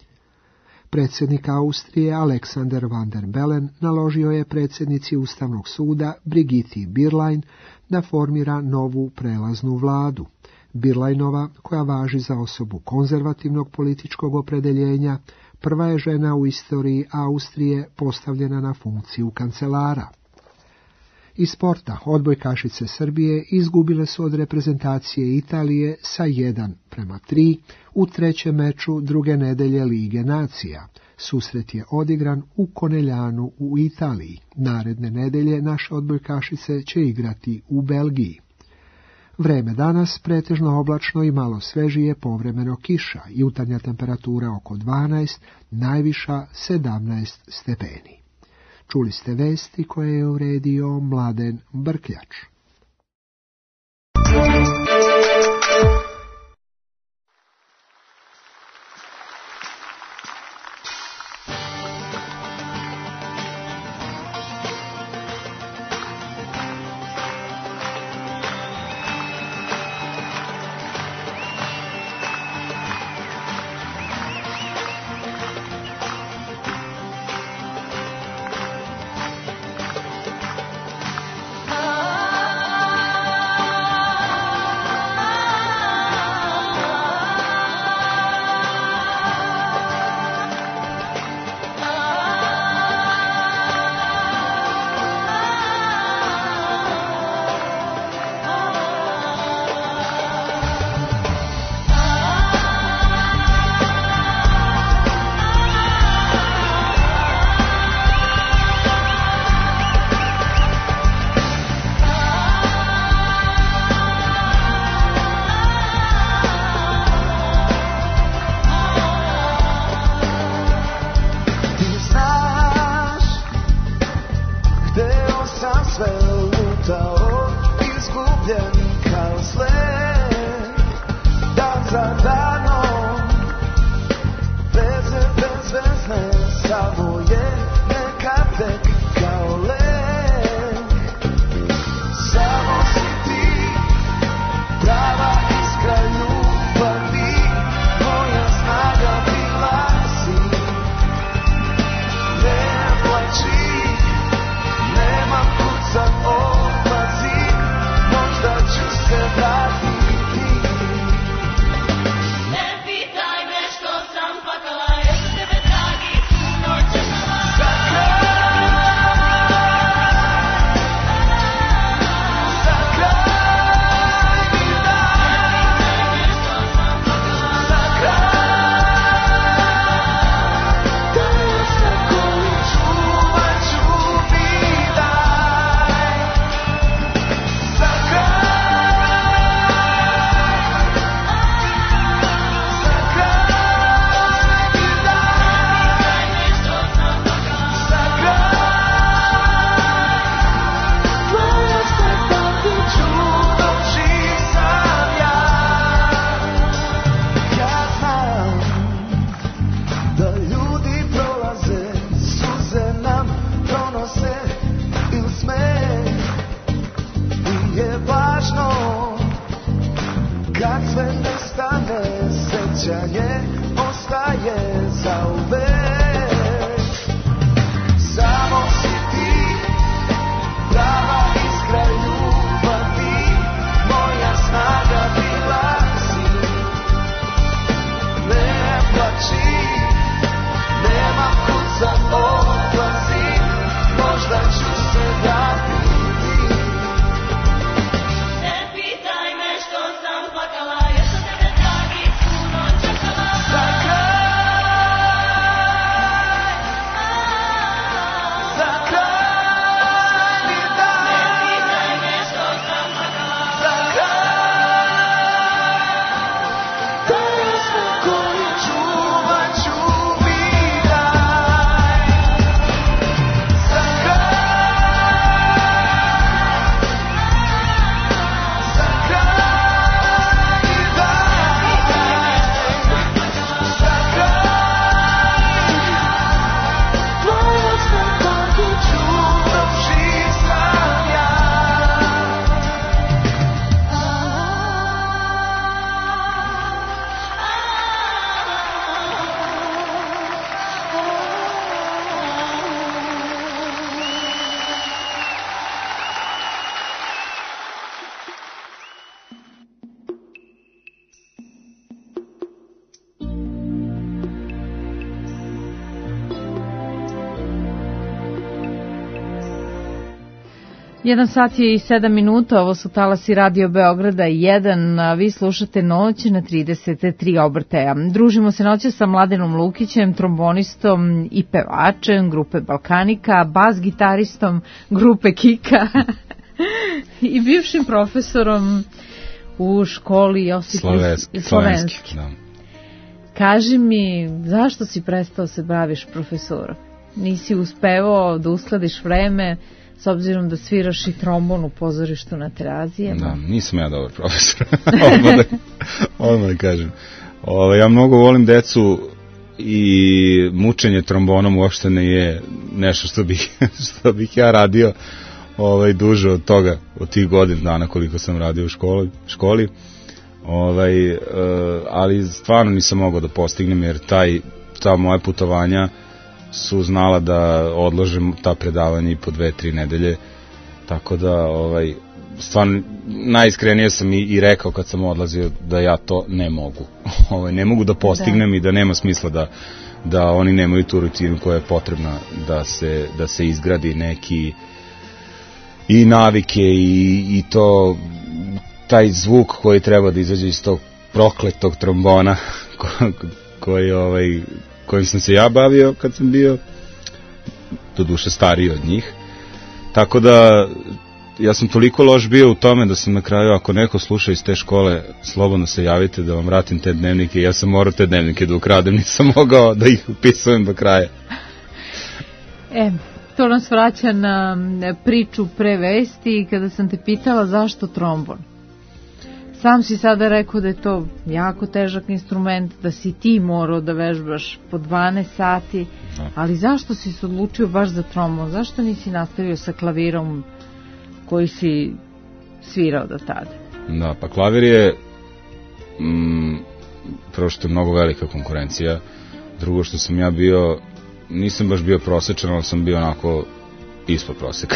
Predsjednik Austrije Alexander van der Bellen naložio je predsjednici Ustavnog suda Brigitti Birlein da formira novu prelaznu vladu. Birleinova, koja važi za osobu konzervativnog političkog opredeljenja, prva je žena u istoriji Austrije postavljena na funkciju kancelara. Iz sporta, odbojkašice Srbije izgubile su od reprezentacije Italije sa 1:3 u trećem meču druge nedelje Lige nacija. Susret je odigran u Koneljanu u Italiji. Naredne nedelje naše odbojkašice će igrati u Belgiji. Vreme danas pretežno oblačno i malo svežije, povremeno kiša, jutarnja temperatura oko 12, najviša 17 stepeni. Čuli ste vesti koje je uredio Mladen Brkljač. Ah kad sve nestane, sećanje ostaje zauvek. Samo si ti, prava iskra ljubavi, moja snaga bila si. Ne plači, nema kud za odlazim, možda ću se vratiti. Ne pitaj me što sam plakala, jer sam tebe dragi puno čekala. Za kraj mi daj. Ne pitaj me što sam plakala. Za kraj pesmu koju čuvat ću mi daj. Za kraj mi daj. Za kraj pesmu koju čuvat živ sam ja. Jedan sat je i 7 minuta, ovo su talasi Radio Beograda 1, a vi slušate Noć na 33 obrtaja. Družimo se noće sa Mladenom Lukićem, trombonistom i pevačem grupe Balkanika, bas-gitaristom grupe Kika i bivšim profesorom u školi Josip Slovenski, da. Kaži mi, zašto si prestao se baviš profesorom? Nisi uspevao da uskladiš vreme, s obzirom da sviraš i trombon u pozorištu na Terazijama? Da, nisam ja dobar profesor. Odmah da kažem. Ja mnogo volim decu i mučenje trombonom uopšte ne je nešto što bih ja radio duže od toga, od tih godina dana koliko sam radio u školi. Ali stvarno nisam mogao da postignem, jer ta moja putovanja su znala da odložem ta predavanja i po 2-3 nedelje, tako da stvarno najiskrenije sam i rekao kad sam odlazio da ja to ne mogu. Ne mogu da postignem i da nema smisla da oni nemaju tu rutinu koja je potrebna da se izgradi neki i navike i to taj zvuk koji treba da izađe iz tog prokletog trombona kojim sam se ja bavio kad sam bio do duše stariji od njih. Tako da ja sam toliko loš bio u tome da sam na kraju, ako neko sluša iz te škole, slobodno se javite da vam vratim te dnevnike. Ja sam morao te dnevnike da ukradem, nisam mogao da ih upisujem do kraja. To nas vraća na priču pre vesti, kada sam te pitala zašto trombon. Sam si sada rekao da je to jako težak instrument, da si ti morao da vežbaš po 12 sati, ali zašto si se odlučio baš za trombon? Zašto nisi nastavio sa klavirom koji si svirao do tada? Da, pa klavir je prvo što je mnogo velika konkurencija, drugo što sam ja bio, nisam baš bio prosečan, ali sam bio onako ispod proseka.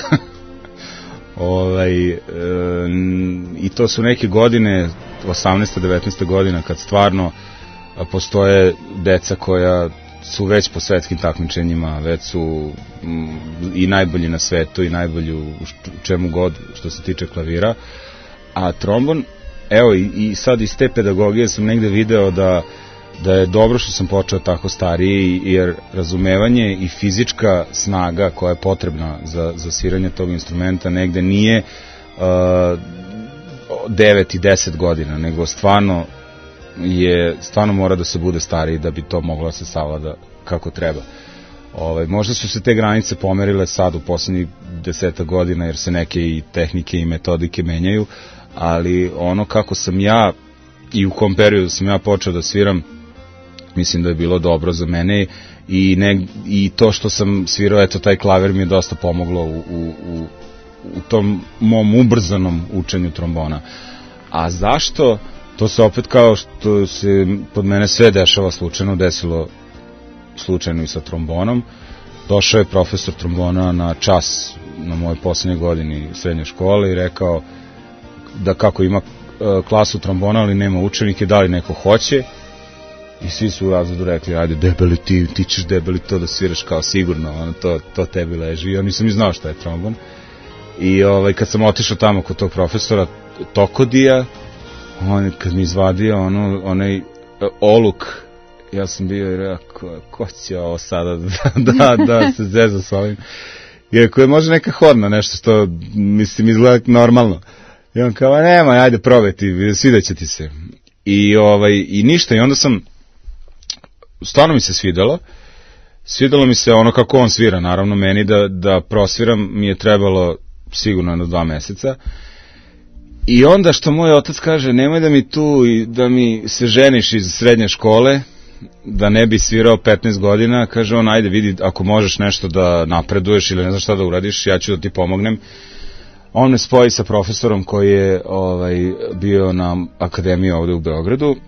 I to su neke godine, 18. 19. godina, kad stvarno postoje deca koja su već po svetskim takmičenjima, već su i najbolji na svetu i najbolji u čemu god što se tiče klavira, a trombon, evo i sad iz te pedagogije sam negde video da je dobro što sam počeo tako stariji, jer razumevanje i fizička snaga koja je potrebna za sviranje tog instrumenta negde nije 9 i 10 godina, nego stvarno mora da se bude stariji da bi to moglo da se savlada kako treba. Možda su se te granice pomerile sad u poslednjih 10 godina, jer se neke i tehnike i metodike menjaju, ali ono kako sam ja i u kom periodu sam ja počeo da sviram, mislim da je bilo dobro za mene i to što sam svirao, eto, taj klaver mi je dosta pomoglo u tom mom ubrzanom učenju trombona. A zašto? to se opet kao što se pod mene sve dešava slučajno, desilo slučajno i sa trombonom. Došao je profesor trombona na čas na mojoj poslednjoj godini srednje škole i rekao da kako ima klasu trombona, ali nema učenike, da li neko hoće, i svi su u razredu rekli, ajde debeli ti ćeš debeli to da sviraš kao sigurno, ono, to tebi leži. Ja nisam ni znao šta je trombon. I kad sam otišao tamo kod tog profesora Tokodija, on kad mi izvadio onaj oluk, ja sam bio i rekao, ko će ovo sada da se zeza s ovim? Iako je možda neka hodna, nešto što, mislim, izgleda normalno. I on kao, nemoj, ajde probajte, svideće ti se. I ništa, i onda sam, stvarno mi se svidelo mi se ono kako on svira, naravno meni da prosviram mi je trebalo sigurno jedno 2 meseca. I onda što moj otac kaže, nemoj da mi tu, da mi se ženiš iz srednje škole, da ne bi svirao 15 godina, kaže on, ajde vidi, ako možeš nešto da napreduješ ili ne znam šta da uradiš, ja ću da ti pomognem. On me spoji sa profesorom koji je bio na akademiji ovde u Beogradu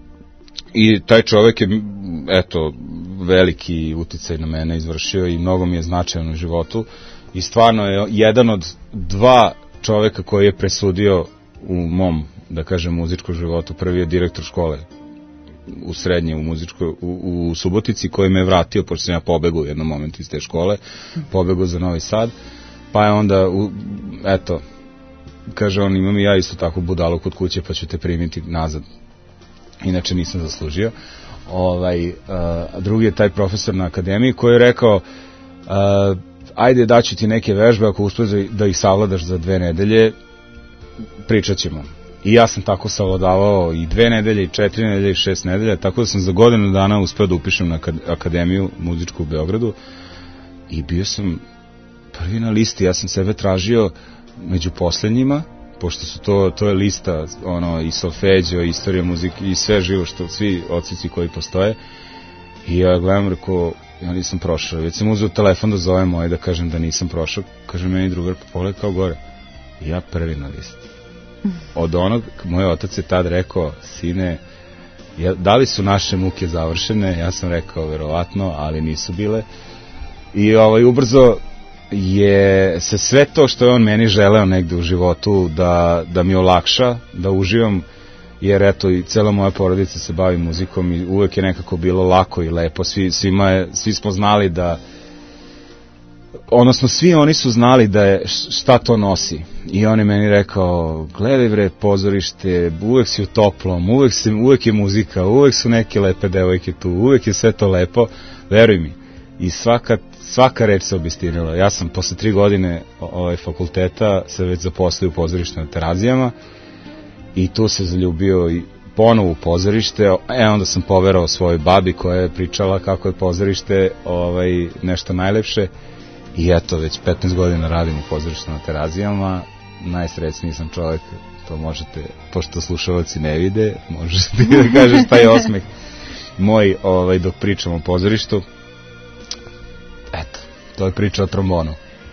i taj čovek je, eto, veliki uticaj na mene izvršio i mnogo mi je značajan u životu i stvarno je jedan od 2 čoveka koji je presudio u mom, da kažem, muzičkom životu. Prvi je direktor škole u srednje u Subotici, koji me je vratio, pošto sam ja pobegao u jednom momentu iz te škole, pobegao za Novi Sad, pa je onda, eto, kaže on, imam i ja isto tako budalu kod kuće, pa ću te primiti nazad. Inače nisam zaslužio. Drugi je taj profesor na akademiji koji je rekao, ajde daću ti neke vežbe, ako uspeš da ih savladaš za 2 nedelje, pričat ćemo. I ja sam tako savladavao i 2 nedelje, i 4 nedelje, i 6 nedelja, tako da sam za godinu dana uspeo da upišem na akademiju muzičku u Beogradu i bio sam prvi na listi. Ja sam sebe tražio među poslednjima, pošto su to je lista, i solfeđo, i istorija muzike, i sve živo, svi odseci koji postoje. I ja gledam, rekao, ja nisam prošao. Već sam uzeo telefon da zovem moj, da kažem da nisam prošao. Kaže meni drugar, pogledaj kao gore. I ja prvi na listi. Od onog, moj otac je tad rekao, sine, da li su naše muke završene? Ja sam rekao, verovatno, ali nisu bile. I ubrzo je se sve to što je on meni želeo negde u životu da mi olakša, da uživam, jer eto i cela moja porodica se bavi muzikom i uvek je nekako bilo lako i lepo. Svi smo znali da, odnosno svi oni su znali da je šta to nosi. I on je meni rekao, gledaj bre pozorište, uvek si u toplom, uvek je muzika, uvek su neke lepe devojke tu, uvek je sve to lepo, veruj mi. I svaka reč se obistinila. Ja sam posle 3 godine fakulteta se već zaposlio u pozorištu na Terazijama i tu se zaljubio i ponovo u pozorište. Onda sam poverao svojoj babi koja je pričala kako je pozorište nešto najlepše. I eto, već 15 godina radim u pozorištu na Terazijama. Najsrećniji sam čovjek, to možete, pošto slušalci ne vide, možeš ti da kažeš taj osmeh moj dok pričam o pozorištu. Eto, to je priča o trombonu.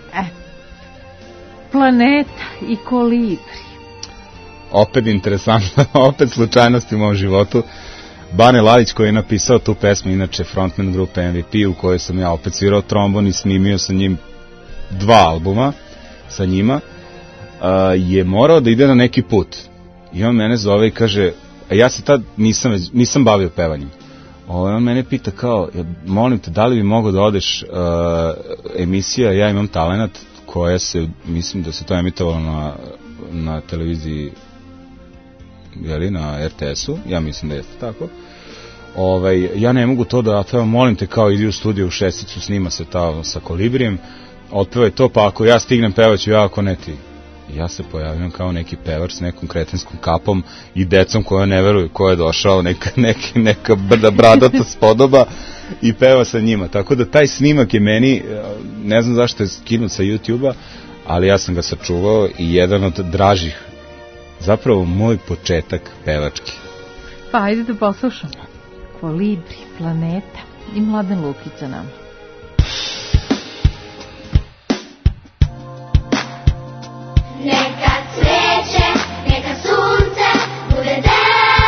Planeta i kolibri. Opet interesantno, opet slučajnosti u mom životu. Bane Lalić koji je napisao tu pesmu, inače frontman grupe MVP, u kojoj sam ja opet svirao trombon i snimio sa njim 2 albuma sa njima, je morao da ide na neki put. I on mene zove i kaže, a ja se tad nisam bavio pevanjem. On mene pita kao, molim te, da li bi mogao da odeš emisija Ja imam talenat, koja se, mislim da se to emitovalo na televiziji, jeli, na RTS-u, ja mislim da jeste tako. Ja ne mogu to da otpevam, molim te, kao idi u studiju u Šesticu, snima se ta sa Kolibrijem, otpevaj to, pa ako ja stignem pevaću, ja ako ne ti. Ja se pojavljam kao neki pevač s nekom kretenskom kapom i decom koja ne veruju ko je došao, neka bradata spodoba i peva sa njima. Tako da taj snimak je meni, ne znam zašto je skinut sa YouTube-a, ali ja sam ga sačuvao i jedan od dražih, zapravo moj početak pevački. Pa ajde da poslušamo. Kolibri, Planeta i Mladen Lukić za nama. Neka cveće, neka sunce bude dan.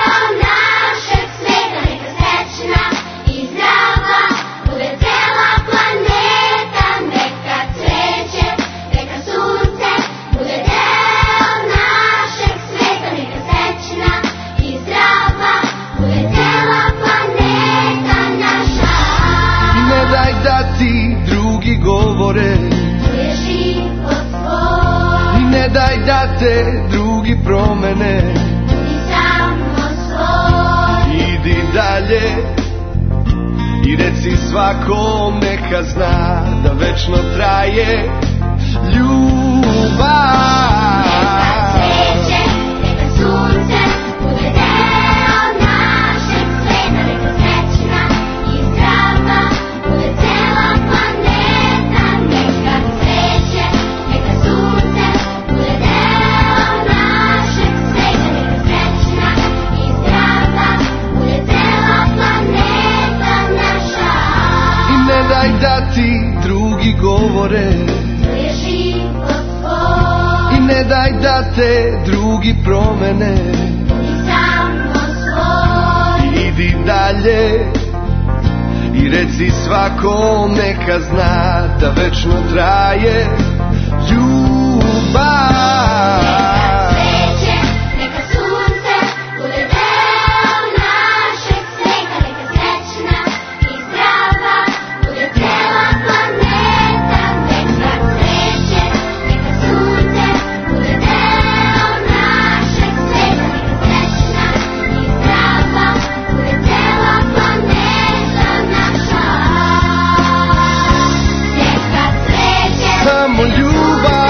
te drugi promene, samo svoj. idi dalje i reci svakom neka zna da večno traje ljubav. Neka sunce bude deo našeg sveta, neka srećna i zdrava bude cela planeta. Neka sreće, neka sunce bude deo našeg sveta, neka srećna i zdrava bude cela planeta naša. I ne daj da ti drugi govore, To je život tvoj. i ne daj da te drugi promene, Samo svoj. idi dalje i reci svakom neka zna da večno traje ljubav. Sreće, neka sunce bude deo našeg sveta, neka srećna i zdrava bude cela planeta. Neka sreće, neka sunce bude deo našeg sveta, neka srećna i zdrava bude cela planeta naša. Neka sreće, Samo ljubav.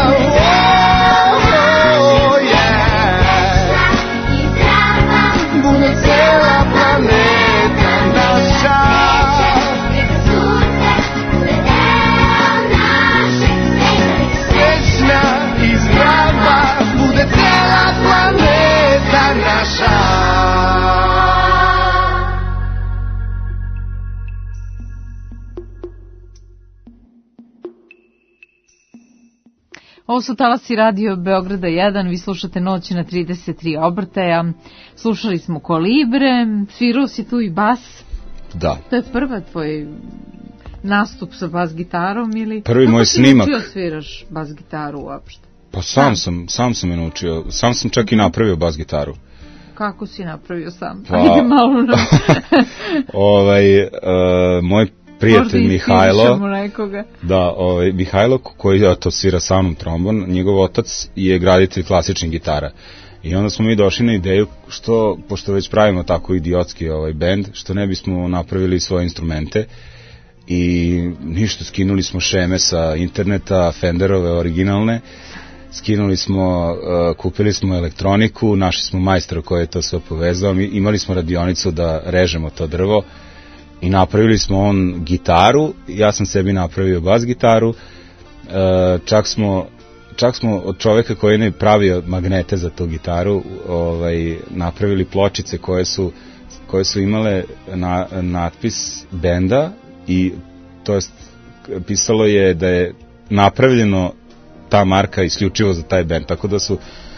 Oh, yeah. i zdrava Bude cela planeta naša. neka sunce bude deo našeg sveta, neka Srećna i zdrava bude cela planeta naša. Ovo su talasi radio Beograda 1, vi slušate Noć na 33 obrtaja, slušali smo Kolibre, svirao si tu i bas, Da. to je prva tvoj nastup sa bas gitarom ili... Prvi Kako moj si snimak. naučio sviraš bas gitaru uopšte? Pa sam sam je naučio, sam sam čak i napravio bas gitaru. Kako si napravio sam? Pa- Ajde malo nam... Moj prijatelj Mihajlo, Možda nekoga. da, Mihajlo koji to svira sa mnom trombon, njegov otac je graditelj klasičnih gitara. I onda smo mi došli na ideju što, pošto već pravimo tako idiotski bend, što ne bismo napravili svoje instrumente i ništa, skinuli smo šeme sa interneta, Fenderove originalne, skinuli smo, kupili smo elektroniku, našli smo majstora koji je to sve povezao, imali smo radionicu da režemo to drvo i napravili smo on gitaru, ja sam sebi napravio bas gitaru, čak smo od čoveka koji je pravio magnete za tu gitaru napravili pločice koje su imale natpis benda i to jest pisalo je da je napravljeno ta marka isključivo za taj bend, tako da su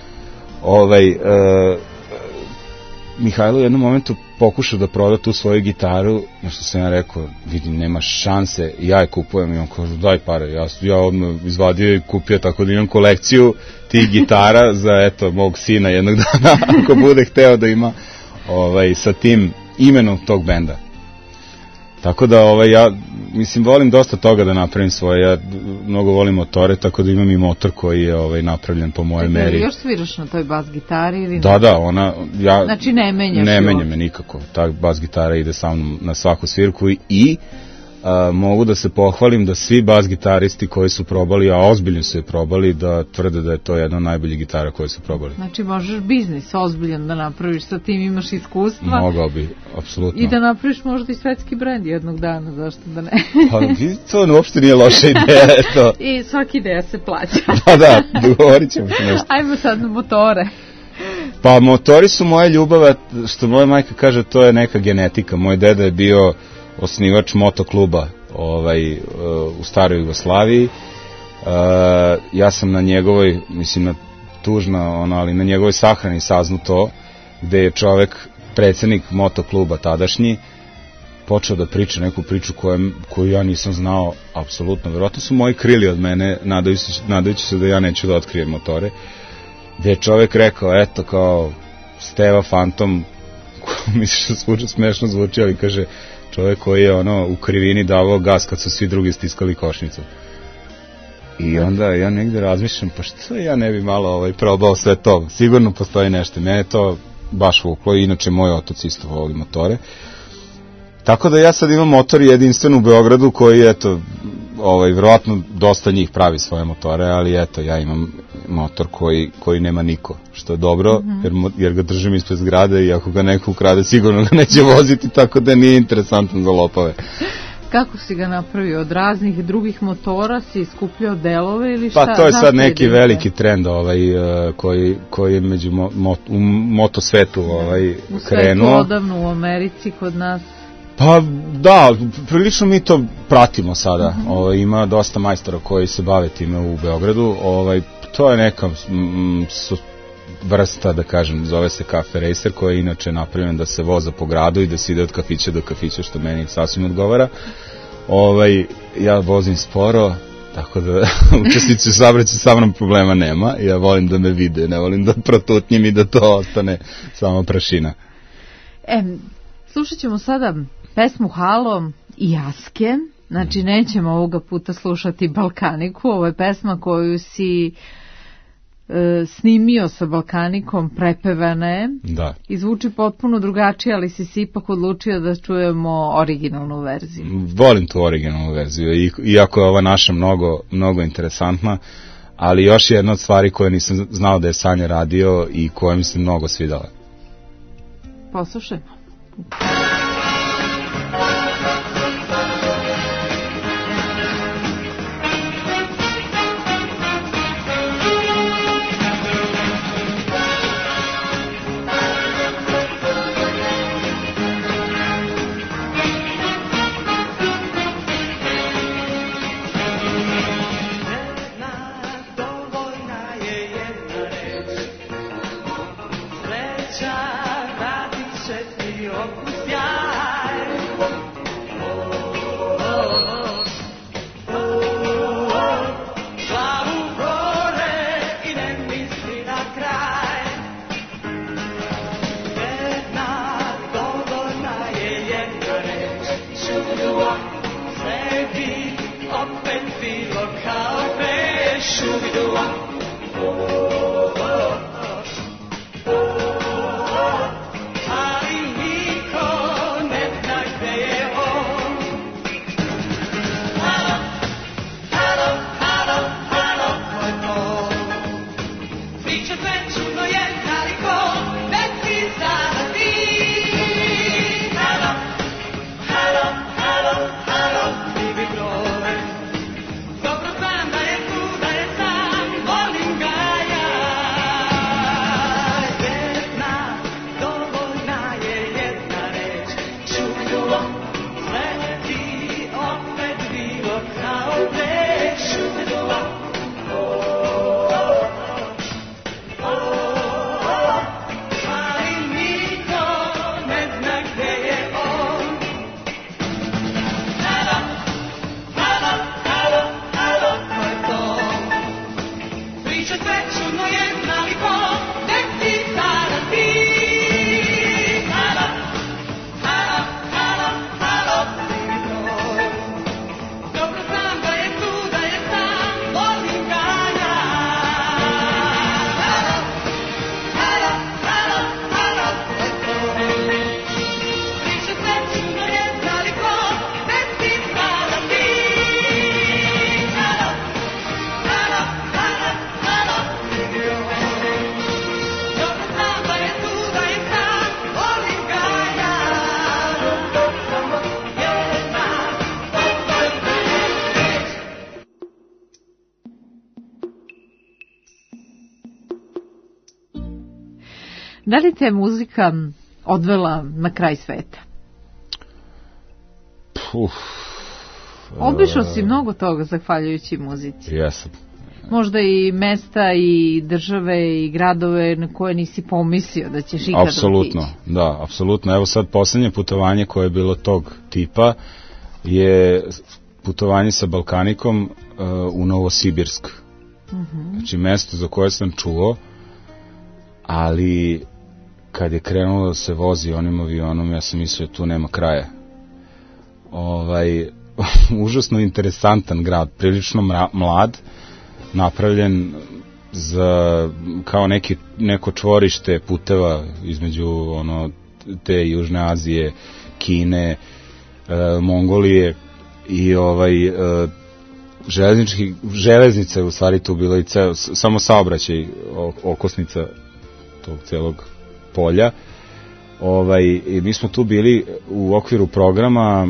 Mihajlo u jednom momentu pokušao da proda tu svoju gitaru, na što sam ja rekao, vidim, nema šanse, ja je kupujem, i on kaže, daj pare, ja odmah izvadio i kupio, tako da imam kolekciju tih gitara za, eto, mog sina jednog dana, ako bude hteo da ima sa tim imenom tog benda. Tako da, ja, mislim, volim dosta toga da napravim svoje, ja mnogo volim motore, tako da imam i motor koji je napravljen po moje meri. Još sviraš na toj bas gitari ili... Da, ona, ja... Znači ne menjaš? Ne menja me nikako, ta bas gitara ide sa mnom na svaku svirku i mogu da se pohvalim da svi bas gitaristi koji su probali, a ozbiljno su je probali, da tvrde da je to jedna od najboljih gitara koje su probali. Znači možeš biznis ozbiljan da napraviš sa tim, imaš iskustva. Mogao bi, apsolutno. I da napraviš možda i svetski brend jednog dana, zašto da ne? Pa to uopšte nije loša ideja, eto. I svaki ideja se plaća. Da, dogovorit ćemo se nešto. Ajmo sad na motore. Pa motori su moja ljubav, što moja majka kaže, to je neka genetika. Moj deda je bio osnivač motokluba u staroj Jugoslaviji. Ja sam na njegovoj, mislim, ali na njegovoj sahrani saznao to, gde je čovek, predsednik motokluba tadašnji, počeo da priča neku priču koju ja nisam znao apsolutno. Verovatno su moji krili od mene, nadajući se da ja neću da otkrijem motore, gde je čovek rekao, eto, kao Steva Fantom, misliš da smešno zvuči, ali kaže, čovek koji je u krivini davao gas kad su svi drugi stiskali košnicu. I onda ja negde razmišljam, pa što ja ne bi malo probao sve to, sigurno postoji nešto, mene to baš vuklo, inače moj otac isto voli motore, tako da ja sad imam motor jedinstven u Beogradu koji, eto, vjerovatno dosta njih pravi svoje motore, ali eto, ja imam motor koji nema niko, što je dobro, jer ga držim ispred zgrade i ako ga neko ukrade, sigurno ga neće voziti, tako da nije interesantan za lopave. Kako si ga napravio? Od raznih drugih motora si skupljao delove ili šta? Pa to je sad neki veliki trend koji je među u motosvetu krenuo. U svetu odavno, u Americi, kod nas. Pa da, prilično mi to pratimo sada. Ima dosta majstora koji se bave time u Beogradu. To je neka vrsta, da kažem, zove se Cafe Racer, koji je inače napravljen da se voza po gradu i da se ide od kafića do kafića, što meni sasvim odgovara. Ja vozim sporo, tako da učesnici u saobraćaju sa mnom problema nema. Ja volim da me vide, ne volim da protutnjim i da to ostane samo prašina. Slušat ćemo sada pesmu Halo i Aske. Znači, nećemo ovoga puta slušati Balkaniku. Ovo je pesma koju si snimio sa Balkanikom, prepevana je. Da. I zvuči potpuno drugačije, ali si ipak odlučio da čujemo originalnu verziju. Volim tu originalnu verziju, iako je ova naša mnogo interesantna, ali još jedna od stvari koje nisam znao da je Sanja radio i koja mi se mnogo svidala. Poslušajmo. Da li te muzika odvela na kraj sveta? Obišao si mnogo toga zahvaljujući muzici. Jesam. Možda i mesta i države i gradove na koje nisi pomislio da ćeš ikada otići. Apsolutno, da, apsolutno. Evo sad posljednje putovanje koje je bilo tog tipa je putovanje sa Balkanikom u Novosibirsk. Znači mesto za koje sam čuo, ali kad je krenulo da se vozi onim avionom, ja sam mislio tu nema kraja. užasno interesantan grad, prilično mlad, napravljen za kao neko čvorište puteva između te Južne Azije, Kine, Mongolije i železnica je u stvari tu bila i samo saobraćaj, okosnica tog celog polja. I mi smo tu bili u okviru programa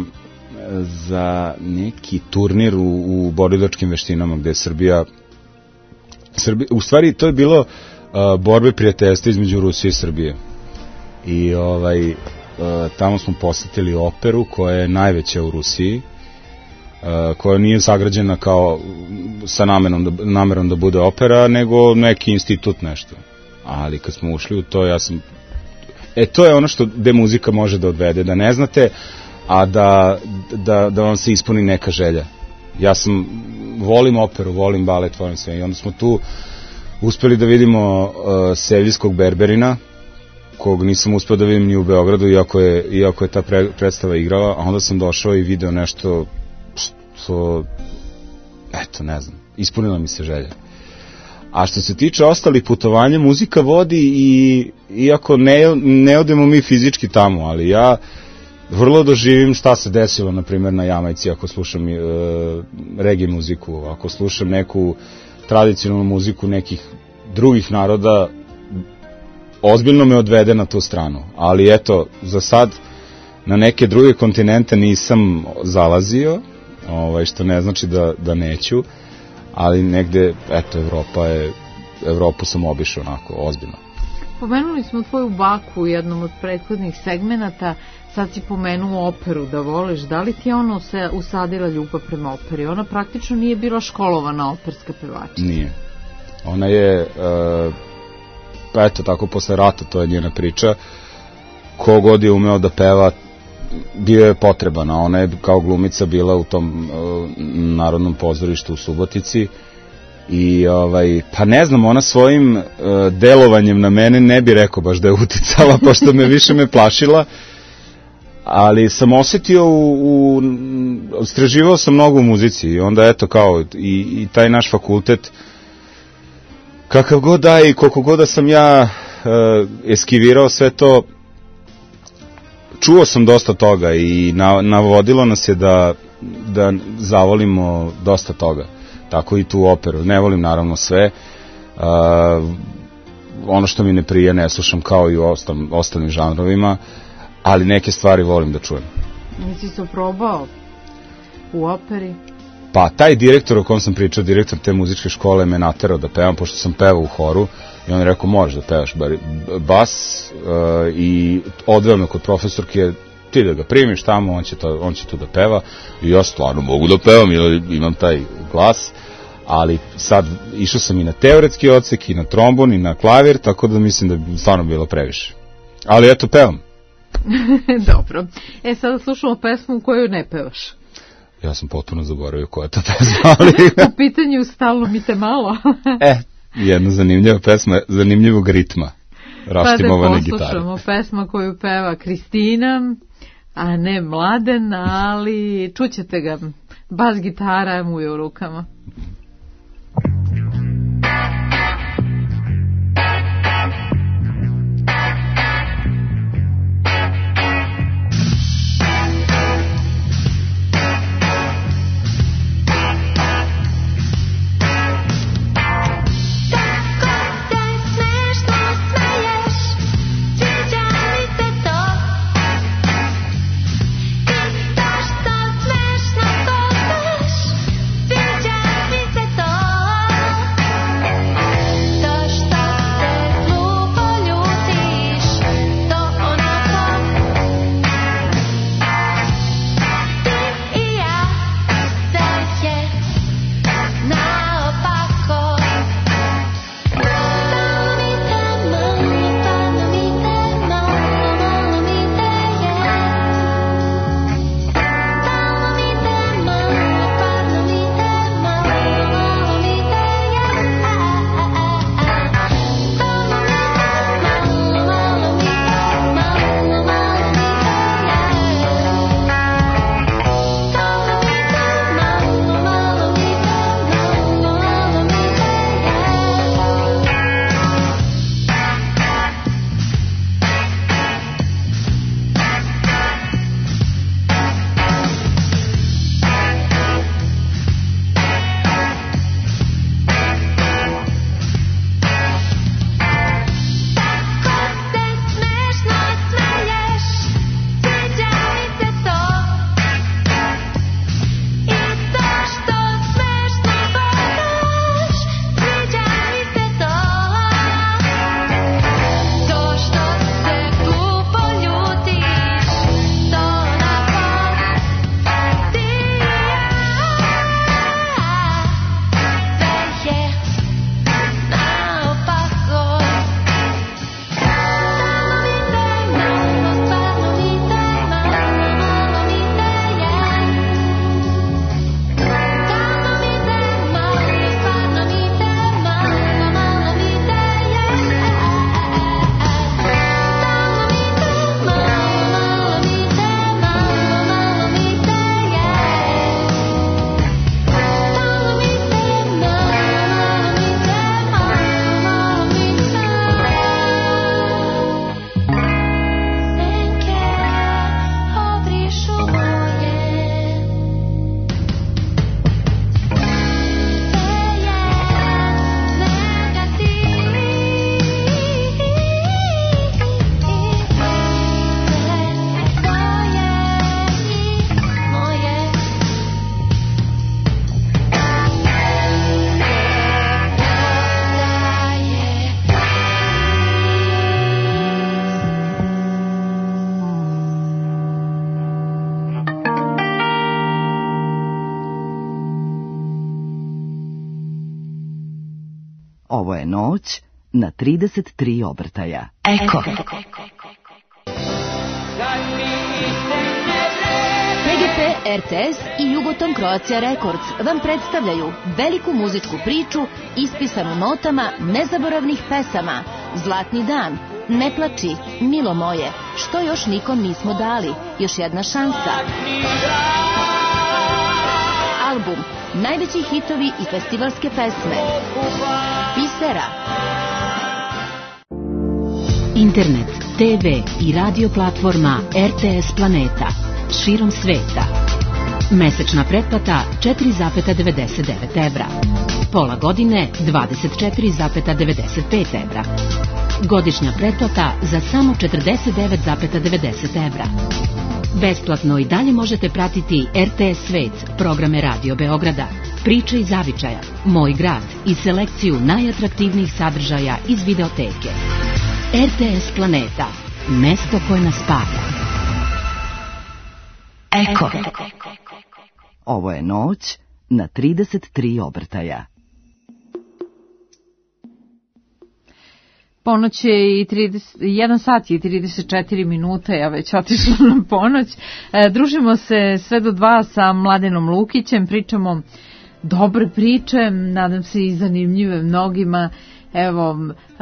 za neki turnir u borilačkim veštinama gde je Srbija, u stvari to je bilo borbe prijateljstva između Rusije i Srbije. I tamo smo posetili operu koja je najveća u Rusiji, koja nije sagrađena kao sa namerom da bude opera, nego neki institut nešto. Ali kad smo ušli u to, to je ono gde muzika može da odvede, da ne znate, a da vam se ispuni neka želja. Volim operu, volim balet, volim sve. I onda smo tu uspeli da vidimo Sevljskog Berberina, kog nisam uspeo da vidim ni u Beogradu, iako je ta predstava igrala, a onda sam došao i video nešto što, ne znam, ispunila mi se želja. A što se tiče ostalih putovanja, muzika vodi i iako ne odemo mi fizički tamo, ali ja vrlo doživim šta se desilo, na primjer, na Jamajci, ako slušam reggae muziku, ako slušam neku tradicionalnu muziku nekih drugih naroda, ozbiljno me odvede na tu stranu. Ali eto, za sad na neke druge kontinente nisam zalazio, što ne znači da neću, ali negde, eto, Evropu sam obišao onako, ozbiljno. Pomenuli smo tvoju baku u jednom od prethodnih segmenata, sad si pomenuo operu da voliš, da li ti je se usadila ljubav prema operi? Ona praktično nije bila školovana operska pevačica. Nije. Ona je, eto tako, posle rata, to je njena priča, kogod je umeo da peva, bio je potreban, a ona je kao glumica bila u tom Narodnom pozorištu u Subotici i pa ne znam, ona svojim delovanjem na mene ne bi rekao baš da je uticala, pošto me plašila, ali sam osetio istraživao sam mnogo u muzici i onda eto kao i taj naš fakultet, kakav god da i koliko god da sam ja eskivirao sve to, čuo sam dosta toga i navodilo nas je da zavolimo dosta toga. Tako i tu operu. Ne volim naravno sve. Ono što mi ne prije ne slušam kao i u ostalim žanrovima, ali neke stvari volim da čujem. Nisi se probao u operi? Pa taj direktor o kom sam pričao, direktor te muzičke škole, me naterao da pevam, pošto sam pevao u horu i on je rekao moraš da pevaš bas i odveo me kod profesorke, ti da ga primiš tamo, on će tu da peva i ja stvarno mogu da pevam jer imam taj glas, ali sad išao sam i na teoretski odsek i na trombon i na klavir, tako da mislim da bi stvarno bilo previše. Ali eto, pevam. Dobro. Sada slušamo pesmu koju ne pevaš. Ja sam potpuno zaboravio koja je ta pesma, ali... U pitanju Stalo mi te malo. Jedna zanimljiva pesma, zanimljivog ritma, raštimovane gitare. Pa da poslušamo pesma koju peva Kristina, a ne Mladen, ali čućete ga, bas gitara mu je u rukama. Pitaš to smešno kotaš, sviđa Ovo je noć na 33 obrtaja. Eko. PGP, RTS i Jugoton Croatia Records vam predstavljaju veliku muzičku priču ispisanu notama nezaboravnih pesama. Zlatni dan, Ne plači, Milo moje, Što još nikom nismo dali, Još jedna šansa. Album, najveći hitovi i festivalske pesme. Pisera. Internet, TV i radio platforma RTS Planeta. Širom sveta. Mesečna pretplata 4,99 evra. Pola godine 24,95 evra. Godišnja pretplata za samo 49,90 evra. Besplatno i dalje možete pratiti RTS Svet, programe Radio Beograda, Priče iz zavičaja, Moj grad i selekciju najatraktivnijih sadržaja iz videoteke. RTS Planeta, mesto koje nas spaja. Eko. Ovo je noć na 33 obrtaja. Ponoć je i 1 sat i 34 minuta, ja već otišla na ponoć. Družimo se sve do 2 sa Mladenom Lukićem, pričamo dobre priče, nadam se i zanimljive mnogima. Evo,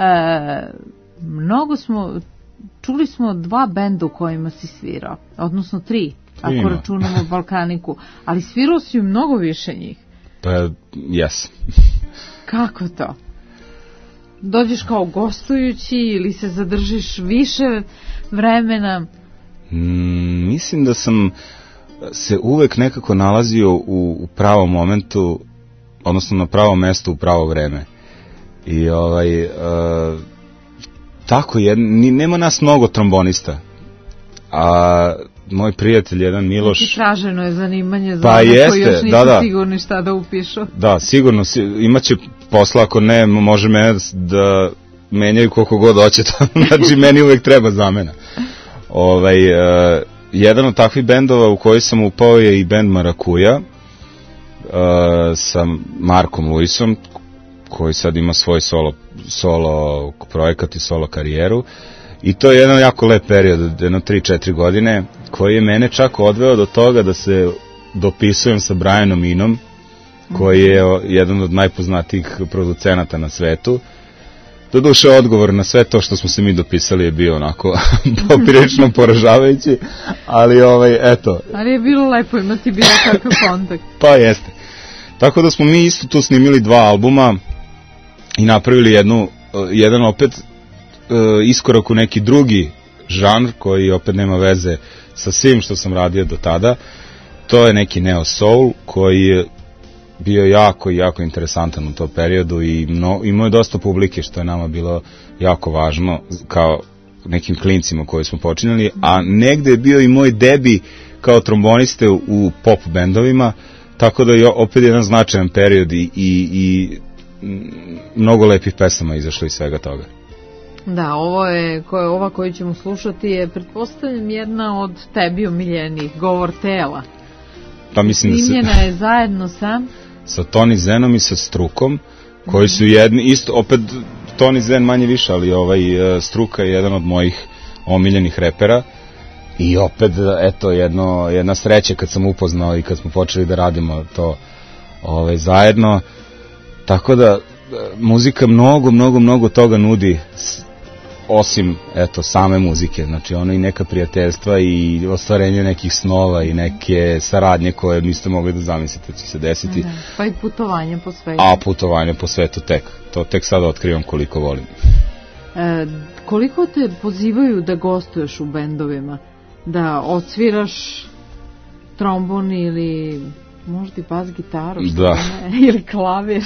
čuli smo 2 benda u kojima si svirao, odnosno 3, ako računamo Balkaniku, ali svirao si mnogo više njih. Pa, jes. Kako to? Dođeš kao gostujući ili se zadržiš više vremena? Mislim da sam se uvek nekako nalazio u pravom momentu, odnosno na pravom mestu u pravo vreme. I tako je, nema nas mnogo trombonista, a moj prijatelj jedan Miloš... Znači traženo je zanimanje za pa koji jeste, još nisu sigurni šta da upišu. Da, sigurno, imaće posla, ako ne, može mene da menjaju koliko god hoće, znači meni uvek treba zamena. Jedan od takvih bendova u koji sam upao je i bend Marakuja, sa Markom Luisom, koji sad ima svoj solo projekat i solo karijeru. I to je jedan jako lep period, jedno 3-4 godine, koji je mene čak odveo do toga da se dopisujem sa Brianom Inom, koji je jedan od najpoznatijih producenata na svetu. Doduše, odgovor na sve to što smo se mi dopisali je bio onako poprilično poražavajući, ali eto. Ali je bilo lepo imati bilo kakav kontakt. Pa jeste. Tako da smo mi isto tu snimili 2 albuma i napravili jedan opet iskorak u neki drugi žanr koji opet nema veze sa svim što sam radio do tada. To je neki neo soul koji je bio jako, jako interesantan u tom periodu i imao je dosta publike, što je nama bilo jako važno kao nekim klincima koji smo počinjali, a negde je bio i moj debi kao tromboniste u pop bendovima, tako da je opet jedan značajan period i mnogo lepih pesama izašlo iz svega toga. Da, ova koju ćemo slušati je, pretpostavljam, jedna od tebi omiljenih, Govor tela. Pa mislim snimljena je zajedno sa Toni Zenom i sa Strukom, koji su jedni, isto, opet Toni Zen manje više, ali Struka je jedan od mojih omiljenih repera. I opet, eto, jedna sreća kad sam upoznao i kad smo počeli da radimo to zajedno. Tako da, muzika mnogo toga nudi, osim, eto, same muzike. Znači, ono i neka prijateljstva i ostvarenje nekih snova i neke saradnje koje niste mogli da zamislite će se desiti. Da, pa i putovanje po svetu. A putovanje po svetu tek sada otkrivam koliko volim. Koliko te pozivaju da gostuješ u bendovima? Da odsviraš trombon ili možda i bas gitaru, da. Ili klavir?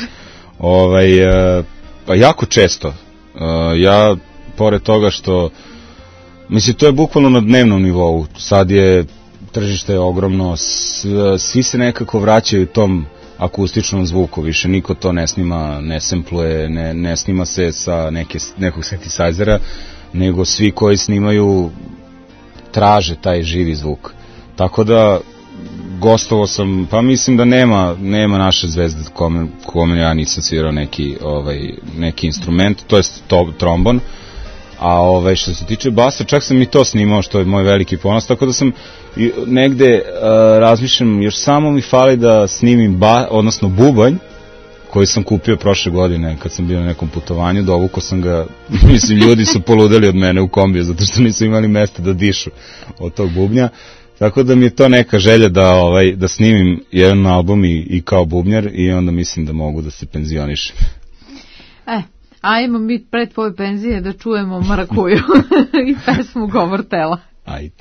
Pa jako često. Ja, pored toga što, mislim, to je bukvalno na dnevnom nivou. Sad je, tržište je ogromno, svi se nekako vraćaju tom akustičnom zvuku, više niko to ne snima, ne sempluje, ne snima se sa nekog synthesizera, nego svi koji snimaju traže taj živi zvuk. Tako da gostovao sam, pa mislim da nema naše zvezde kome ja nisam svirao neki instrument, to je trombon. A što se tiče basa, čak sam i to snimao, što je moj veliki ponos, tako da sam negde razmišljam, još samo mi fali da snimim odnosno bubanj, koji sam kupio prošle godine kad sam bio na nekom putovanju, dovukao sam ga, mislim, ljudi su poludeli od mene u kombiju, zato što nisu imali mesta da dišu od tog bubnja, tako da mi je to neka želja da snimim jedan album i kao bubnjar, i onda mislim da mogu da se penzionišem. Ajmo mi pred tvoje penzije da čujemo Marakuju i pesmu Govor tela. Ajde.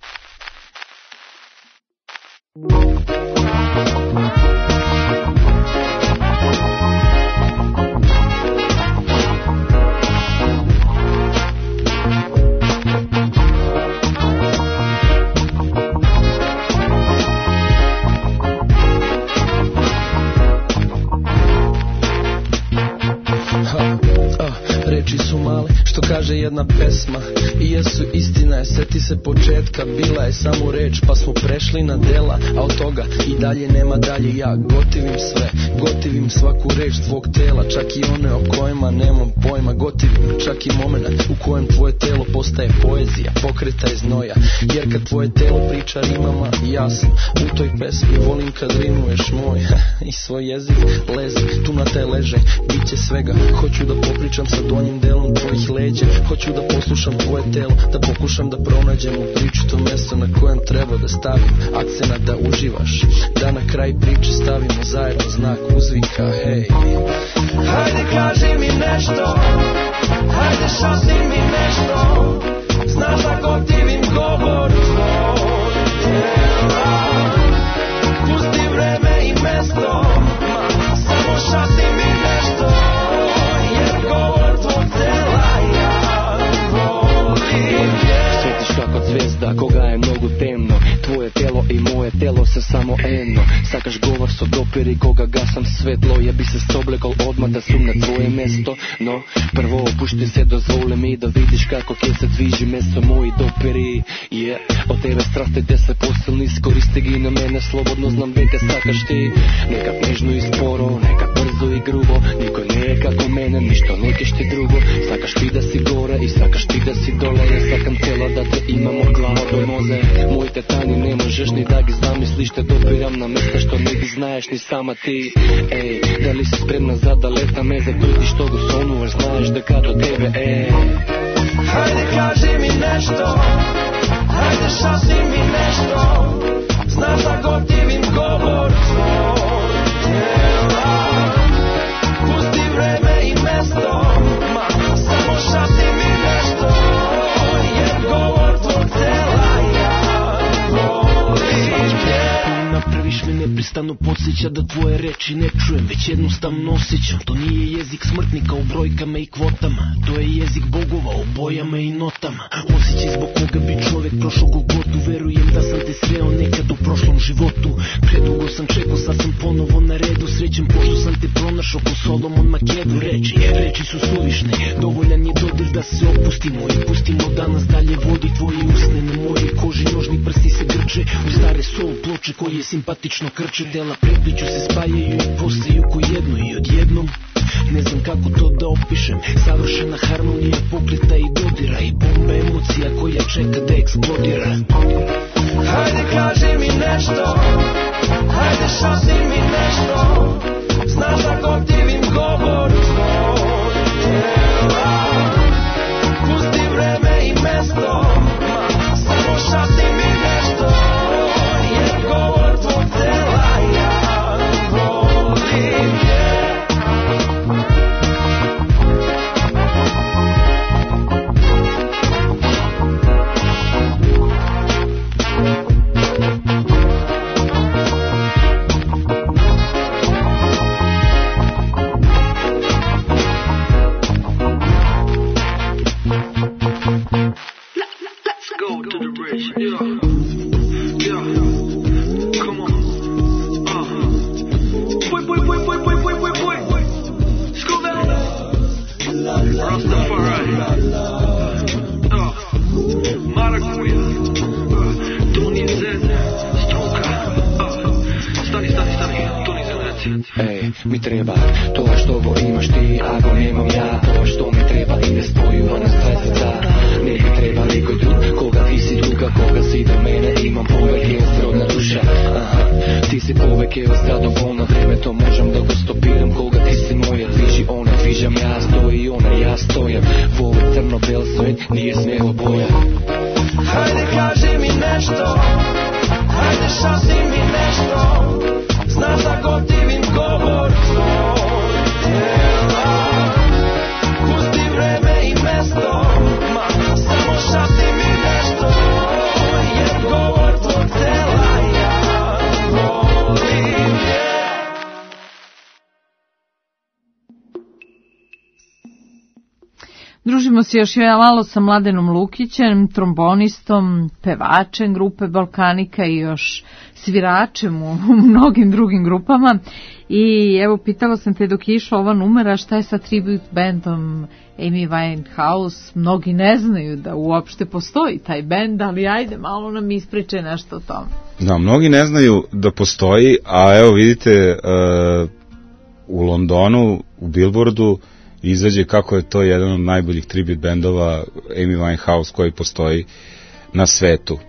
Reči su male, što kaže jedna pesma, i jesu, istina je, seti se početka, bila je samo reč pa smo prešli na dela, a od toga i dalje nema dalje. Ja gotivim sve, gotivim svaku reč tvog tela, čak i one o kojima nemam pojma, gotivim čak i moment u kojem tvoje telo postaje poezija, pokreta iz znoja, jer kad tvoje telo priča rimama, ja sam u toj pesmi, volim kad rimuješ moj i svoj jezik lezi, tu na taj ležaj, bit će svega, hoću da popričam sa donjim delom tvojih leđa, hoću da poslušam tvoje telo, da pokušam da pronađem u priču to mesto na kojem treba da stavim akcenat, da uživaš, da na kraj priče stavimo zajedno znak uzvika, hej. Hajde kaži mi nešto, hajde šapni mi nešto, znaš da gotivim govor tvoj tela, pusti vreme i mesto, samo šapni mi nešto, jer govor tvoj tela ja volim. Svetiš kako zvezda, koga je mnogo temno, tvoje telo i moje telo se samo eno. Sakaš govor so dopiri, koga gasam svetlo, ja bi se soblekol odmah da sum na tvoje mesto. No, prvo opušti se, dozvoli mi da vidiš kako kje se dviži mesto moji dopiri. Od tebe strasti 10% iskoristi gi na mene, slobodno znam veke sakaš ti. Nekad nežno i sporo, nekad brzo i grubo, niko ne je kako mene, ništo nekeš ti drugo. Sakaš ti da si gore i sakaš ti da si dole, ja sakam tela da te imam od glava do noze. Moj tetani ne možeš ni da gi zamisliš, te dopiram na mesta što ne gi znaješ ni sama ti. Ej, da li si spremna za da leta me zakrutiš togo sonu, jer znaš da kad od tebe, ej. Hajde kaži mi nešto, hajde šapni mi nešto, znaš da gotivim govor tvoj tela, pusti vreme i mesto, samo šapni mi nešto, jer govor tvoj tela ja volim. Napraviš me nepristano, podsjeća da tvoje reči ne čujem, već jednostavno osjećam. To nije jezik smrtnika u brojkama i kvotama, to je jezik bogova u bojama i notama. Osjećaj zbog koga bi čovjek prošao Golgotu, verujem da sam te sreo nekad u prošlom životu. Predugo sam čekao, sad sam ponovo na redu, srećem pošto sam te pronašao ko Solomon Makedu. Reči su suvišne, dovoljan je dodir da se opustimo i pustimo danas dalje vodi tvoji usne na mojoj koži, nožni prsti se grče u stare soul ploče koje simpatično krče. Tela prepliču se, spajaju i postaju ko jedno i odjednom ne znam kako to da opišem, savršena harmonija pokreta i dodira i bomba emocija koja čeka da eksplodira. Hajde kaži mi nešto, hajde šapni mi nešto, znaš da gotivim govor tvoj tela, pusti vreme i mesto, samo šapni mi nešto, jer govor tvoj tela ja volim. mi treba. To što ovo imaš ti, a go nemam ja. To što mi treba i ne spoju nas dva srca. Ne mi treba neko drug, koga ti si druga, koga si do mene. Imam poveke od srodna duša. Aha, ti si poveke od zadovoljna vreme, to možem da go stopiram. Koga ti si moja, dviži ona, dvižam ja. Stoji ona, ja stojam. Vole crno-bel svet, nije smjelo boja. Hajde kaži mi nešto, hajde šasi mi nešto, znaš da gotivim govor tvoj. Pusti vreme i mesto, samo šasi mi nešto, jer govor tvoj tela ja volim. Družimo se još malo sa Mladenom Lukićem, trombonistom, pevačem grupe Balkanika i još sviračem u mnogim drugim grupama. I evo, pitala sam te dok je išla ova numera šta je sa tribute bandom Amy Winehouse. Mnogi ne znaju da uopšte postoji taj band, ali ajde, malo nam ispričaj nešto o tome. Da, mnogi ne znaju da postoji, a evo vidite, u Londonu, u Billboardu, izađe kako je to jedan od najboljih tribute bendova Amy Winehouse koji postoji na svetu.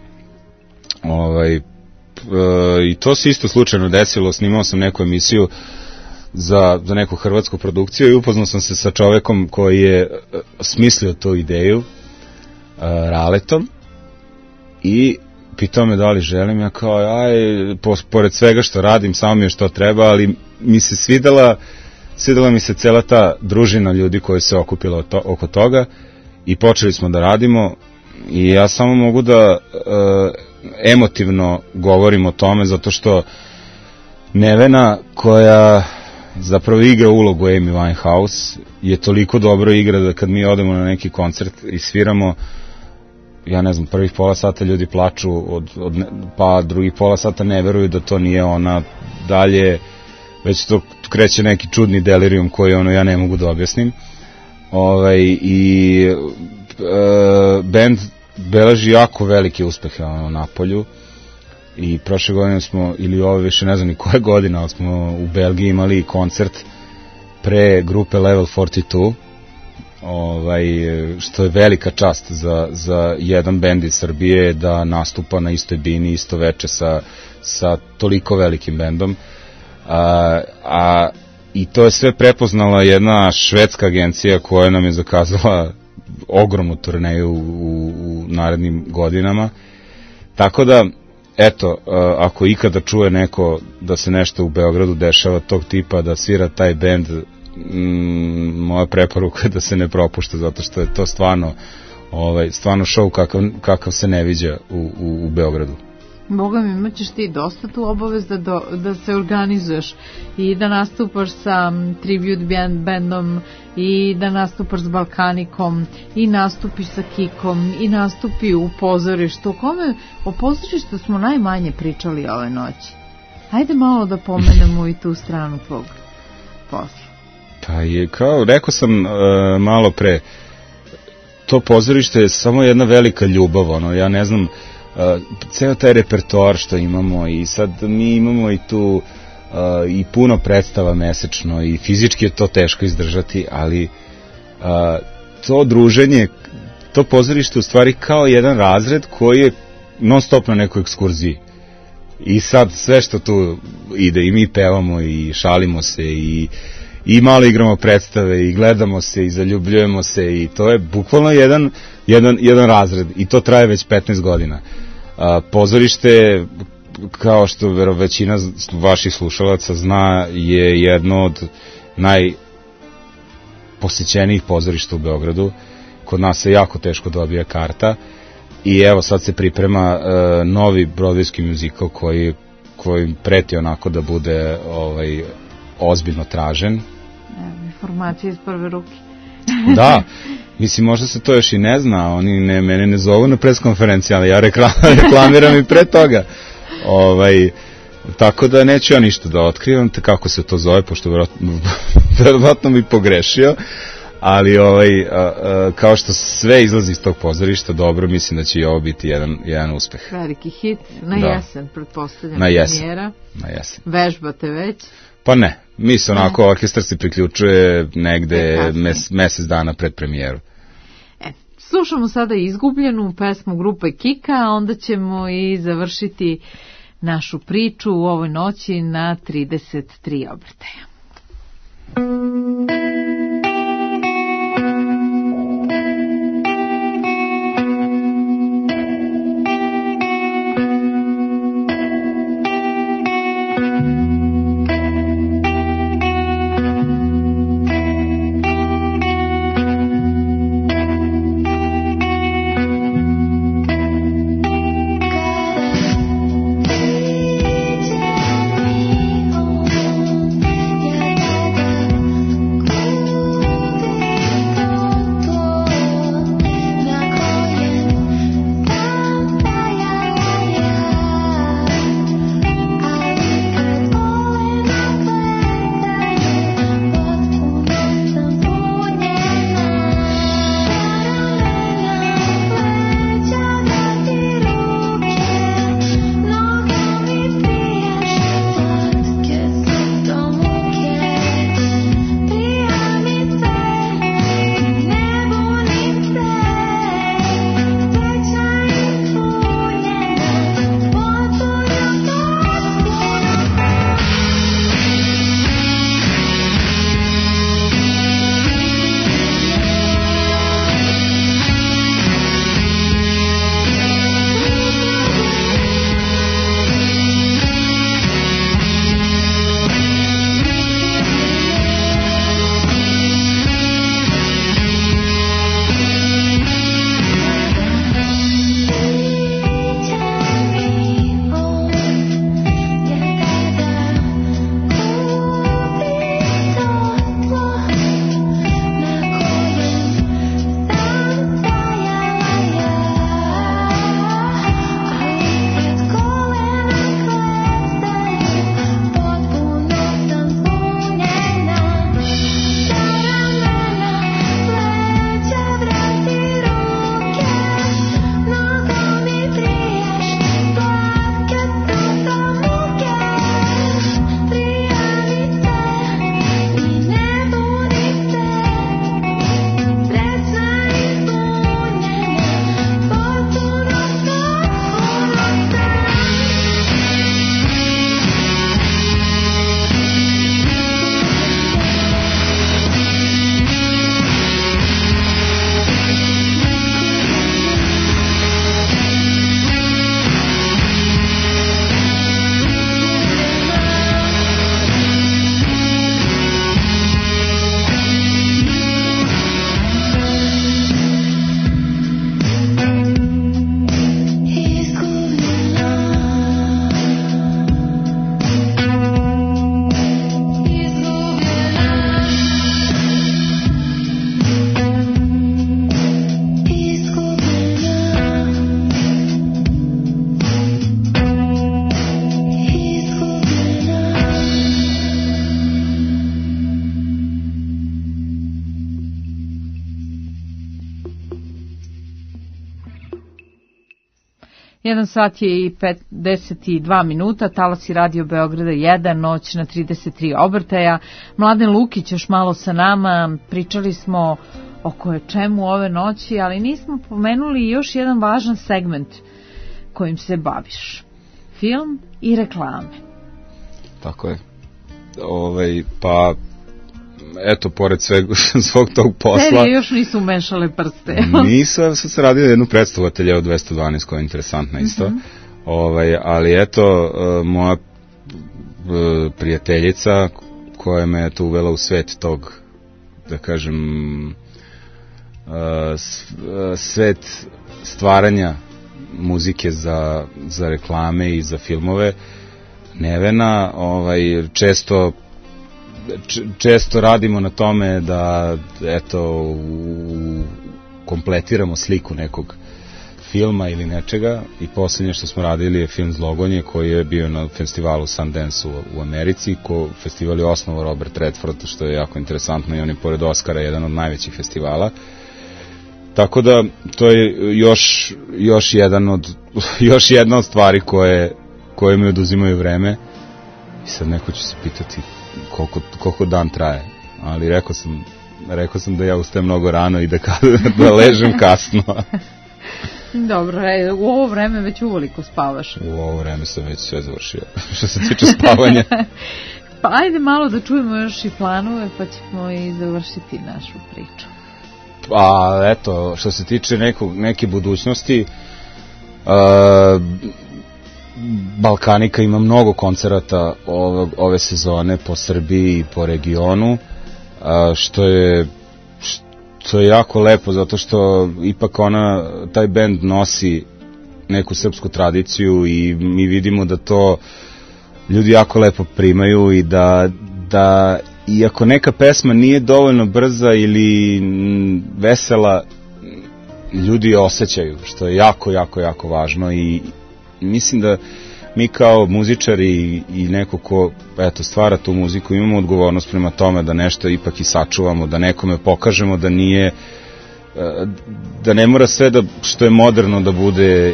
I to se isto slučajno desilo, snimao sam neku emisiju za neku hrvatsku produkciju i upoznao sam se sa čovekom koji je smislio tu ideju, Raletom, i pitao me da li želim, ja kao, pored svega što radim, samo mi je što treba, ali mi se svidela mi se cela ta družina ljudi koji se okupila oko toga i počeli smo da radimo i ja samo mogu da emotivno govorim o tome zato što Nevena, koja zapravo igra ulogu Amy Winehouse, je toliko dobro igra da kad mi odemo na neki koncert i sviramo, ja ne znam, prvih pola sata ljudi plaču, pa drugih pola sata ne veruju da to nije ona, dalje već to kreće neki čudni delirium koji ja ne mogu da objasnim. Band beleži jako velike uspehe na Napolju i prošle godine smo, ili ove više ne znam ni koje godine, ali smo u Belgiji imali koncert pre grupe Level 42, što je velika čast za jedan bend iz Srbije da nastupa na istoj bini, isto veče sa toliko velikim bendom. I to je sve prepoznala jedna švedska agencija koja nam je zakazala ogromnu turneju u narednim godinama. Tako da, eto, ako ikada čuje neko da se nešto u Beogradu dešava tog tipa, da svira taj bend, moja preporuka je da se ne propušta, zato što je to stvarno show kakav se ne viđa u Beogradu. Boga mi, imaćeš ti dosta tu obavez da se organizuješ i da nastupaš sa tribute bandom i da nastupaš s Balkanikom i nastupiš sa Kikom i nastupi u pozorištu. O pozorištu smo najmanje pričali ove noći. Hajde malo da pomenemo i tu stranu tvog posla. Pa je, kao rekao sam malo pre, to pozorište je samo jedna velika ljubav, ja ne znam, ceo taj repertoar što imamo i sad mi imamo i tu i puno predstava mesečno i fizički je to teško izdržati, ali to druženje, to pozorište u stvari kao jedan razred koji je non stop na nekoj ekskurziji i sad sve što tu ide i mi pevamo i šalimo se i malo igramo predstave i gledamo se i zaljubljujemo se i to je bukvalno jedan razred i to traje već 15 godina. Pozorište, kao što većina vaših slušalaca zna, je jedno od najposećenijih pozorišta u Beogradu. Kod nas se jako teško dobija karta i evo sad se priprema novi broadwayski muzikal koji preti onako da bude ozbiljno tražen. Informacije iz prve ruke. Da, mislim, možda se to još i ne zna, oni mene ne zovu na preskonferenciji, ali ja reklamiram i pre toga. Tako da neću ja ništa da otkrivam, te kako se to zove, pošto verovatno mi pogrešio, ali kao što sve izlazi iz tog pozorišta, dobro, mislim da će i ovo biti jedan uspeh. Veliki hit, na jesen, pretpostavljam, na jesen. premijera. Na jesen. Vežbate već? Pa ne, Mi se onako, orkestar se priključuje negde mesec dana pred premijeru. Slušamo sada izgubljenu pesmu grupe Kika, a onda ćemo i završiti našu priču u ovoj noći na 33 obrtaja. Jedan sat je i 52 minuta, talasi Radio Beograda 1, noć na 33 obrtaja. Mladen Lukić još malo sa nama, pričali smo o koje čemu ove noći, ali nismo pomenuli još jedan važan segment kojim se baviš. Film i reklame. Tako je. Pa eto, pored svog tog posla... Serije još nisu umešale prste. Nisu, sad se radio jednu predstavu Ateljeo 212 koja je interesantna isto. Ali eto, moja prijateljica koja me je tu uvela u svet tog, da kažem, svet stvaranja muzike za reklame i za filmove, Nevena, često radimo na tome da eto kompletiramo sliku nekog filma ili nečega, i posljednje što smo radili je film Zlogonje koji je bio na festivalu Sundance u Americi. Festival je osnovao Robert Redford, što je jako interesantno, i on je pored Oscara jedan od najvećih festivala. Tako da to je još jedna od stvari koje mi oduzimaju vreme. I sad neko će se pitati koliko dan traje. Ali rekao sam da ja ustajem mnogo rano i da ležem kasno. Dobro, u ovo vreme već uvoliko spavaš. U ovo vreme sam već sve završio, što se tiče spavanja. Pa ajde malo da čujemo još i planove, pa ćemo i završiti našu priču. Pa eto, što se tiče neke budućnosti, Balkanika ima mnogo koncerata ove sezone po Srbiji i po regionu, što je jako lepo, zato što ipak taj bend nosi neku srpsku tradiciju i mi vidimo da to ljudi jako lepo primaju i da iako neka pesma nije dovoljno brza ili vesela, ljudi je osjećaju, što je jako, jako, jako važno i mislim da mi kao muzičari i neko ko stvara tu muziku imamo odgovornost prema tome da nešto ipak i sačuvamo, da nekome pokažemo da nije, da ne mora sve što je moderno da bude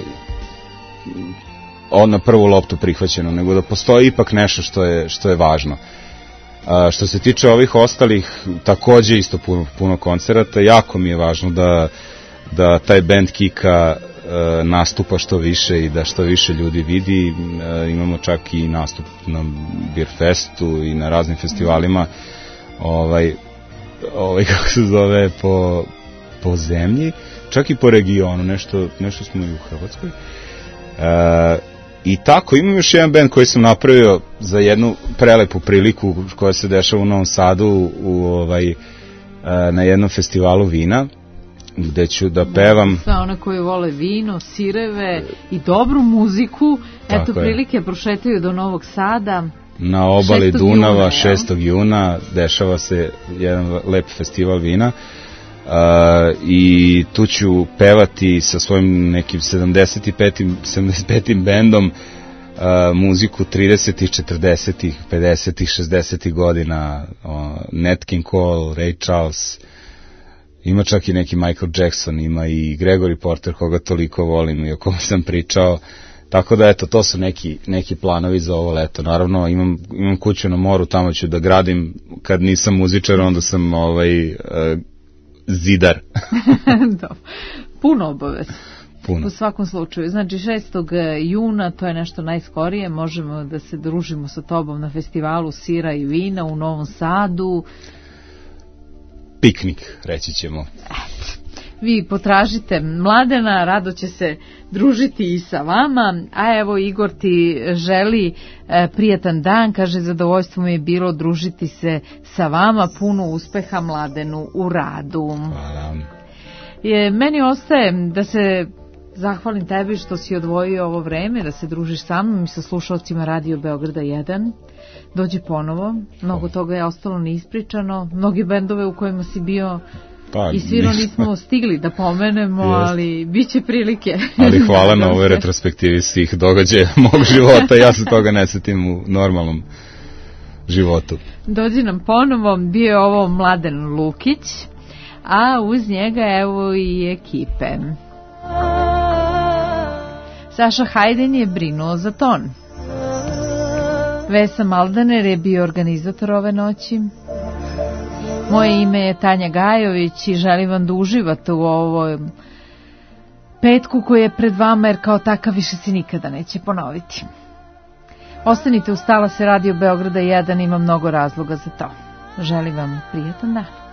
na prvu loptu prihvaćeno, nego da postoji ipak nešto što je važno. Što se tiče ovih ostalih, takođe isto puno koncerata, jako mi je važno da taj band Kika nastupa što više i da što više ljudi vidi. Imamo čak i nastup na Beer Festu i na raznim festivalima kako se zove po zemlji, čak i po regionu, nešto smo i u Hrvatskoj. I tako, imam još jedan band koji sam napravio za jednu prelepu priliku koja se dešava u Novom Sadu na jednom festivalu vina, gde ću da pevam. Sve one koji vole vino, sireve i dobru muziku, eto prilike prošetaju do Novog Sada. Na obali Dunava, 6. juna, dešava se jedan lep festival vina. I tu ću pevati sa svojim nekim 75. bendom muziku 30. 40. 50. 60. godina, Nat King Cole, Ray Charles, ima čak i neki Michael Jackson, ima i Gregory Porter koga toliko volim i o kome sam pričao, tako da eto, to su neki planovi za ovo leto. Naravno imam kuću na moru, tamo ću da gradim, kad nisam muzičar onda sam zidar. Puno obavez. U svakom slučaju. Znači 6. juna, to je nešto najskorije, možemo da se družimo sa tobom na festivalu sira i vina u Novom Sadu. Piknik, reći ćemo. Vi potražite Mladena, rado će se družiti i sa vama, a evo Igor ti želi prijatan dan, kaže zadovoljstvo mi je bilo družiti se sa vama, puno uspeha Mladenu u radu. Hvala. Meni ostaje da se zahvalim tebi što si odvojio ovo vreme, da se družiš sa mnom i sa slušalcima Radio Beograda 1. Dođi ponovo, mnogo toga je ostalo neispričano, mnogi bendove u kojima si bio i svirno nismo stigli da pomenemo, ali bit će prilike. Ali hvala na ovoj retrospektivi svih događaja mog života, ja se toga ne setim u normalnom životu. Dođi nam ponovo, bio je ovo Mladen Lukić, a uz njega evo i ekipe. Saša Hajden je brinuo za ton. Vesa Maldaner je bio organizator ove noći. Moje ime je Tanja Gajović i želim vam da uživate u ovom petku koji je pred vama, jer kao takav više se nikada neće ponoviti. Ostanite uz talase Radio Beograda 1, ima mnogo razloga za to. Želim vam prijatan dan.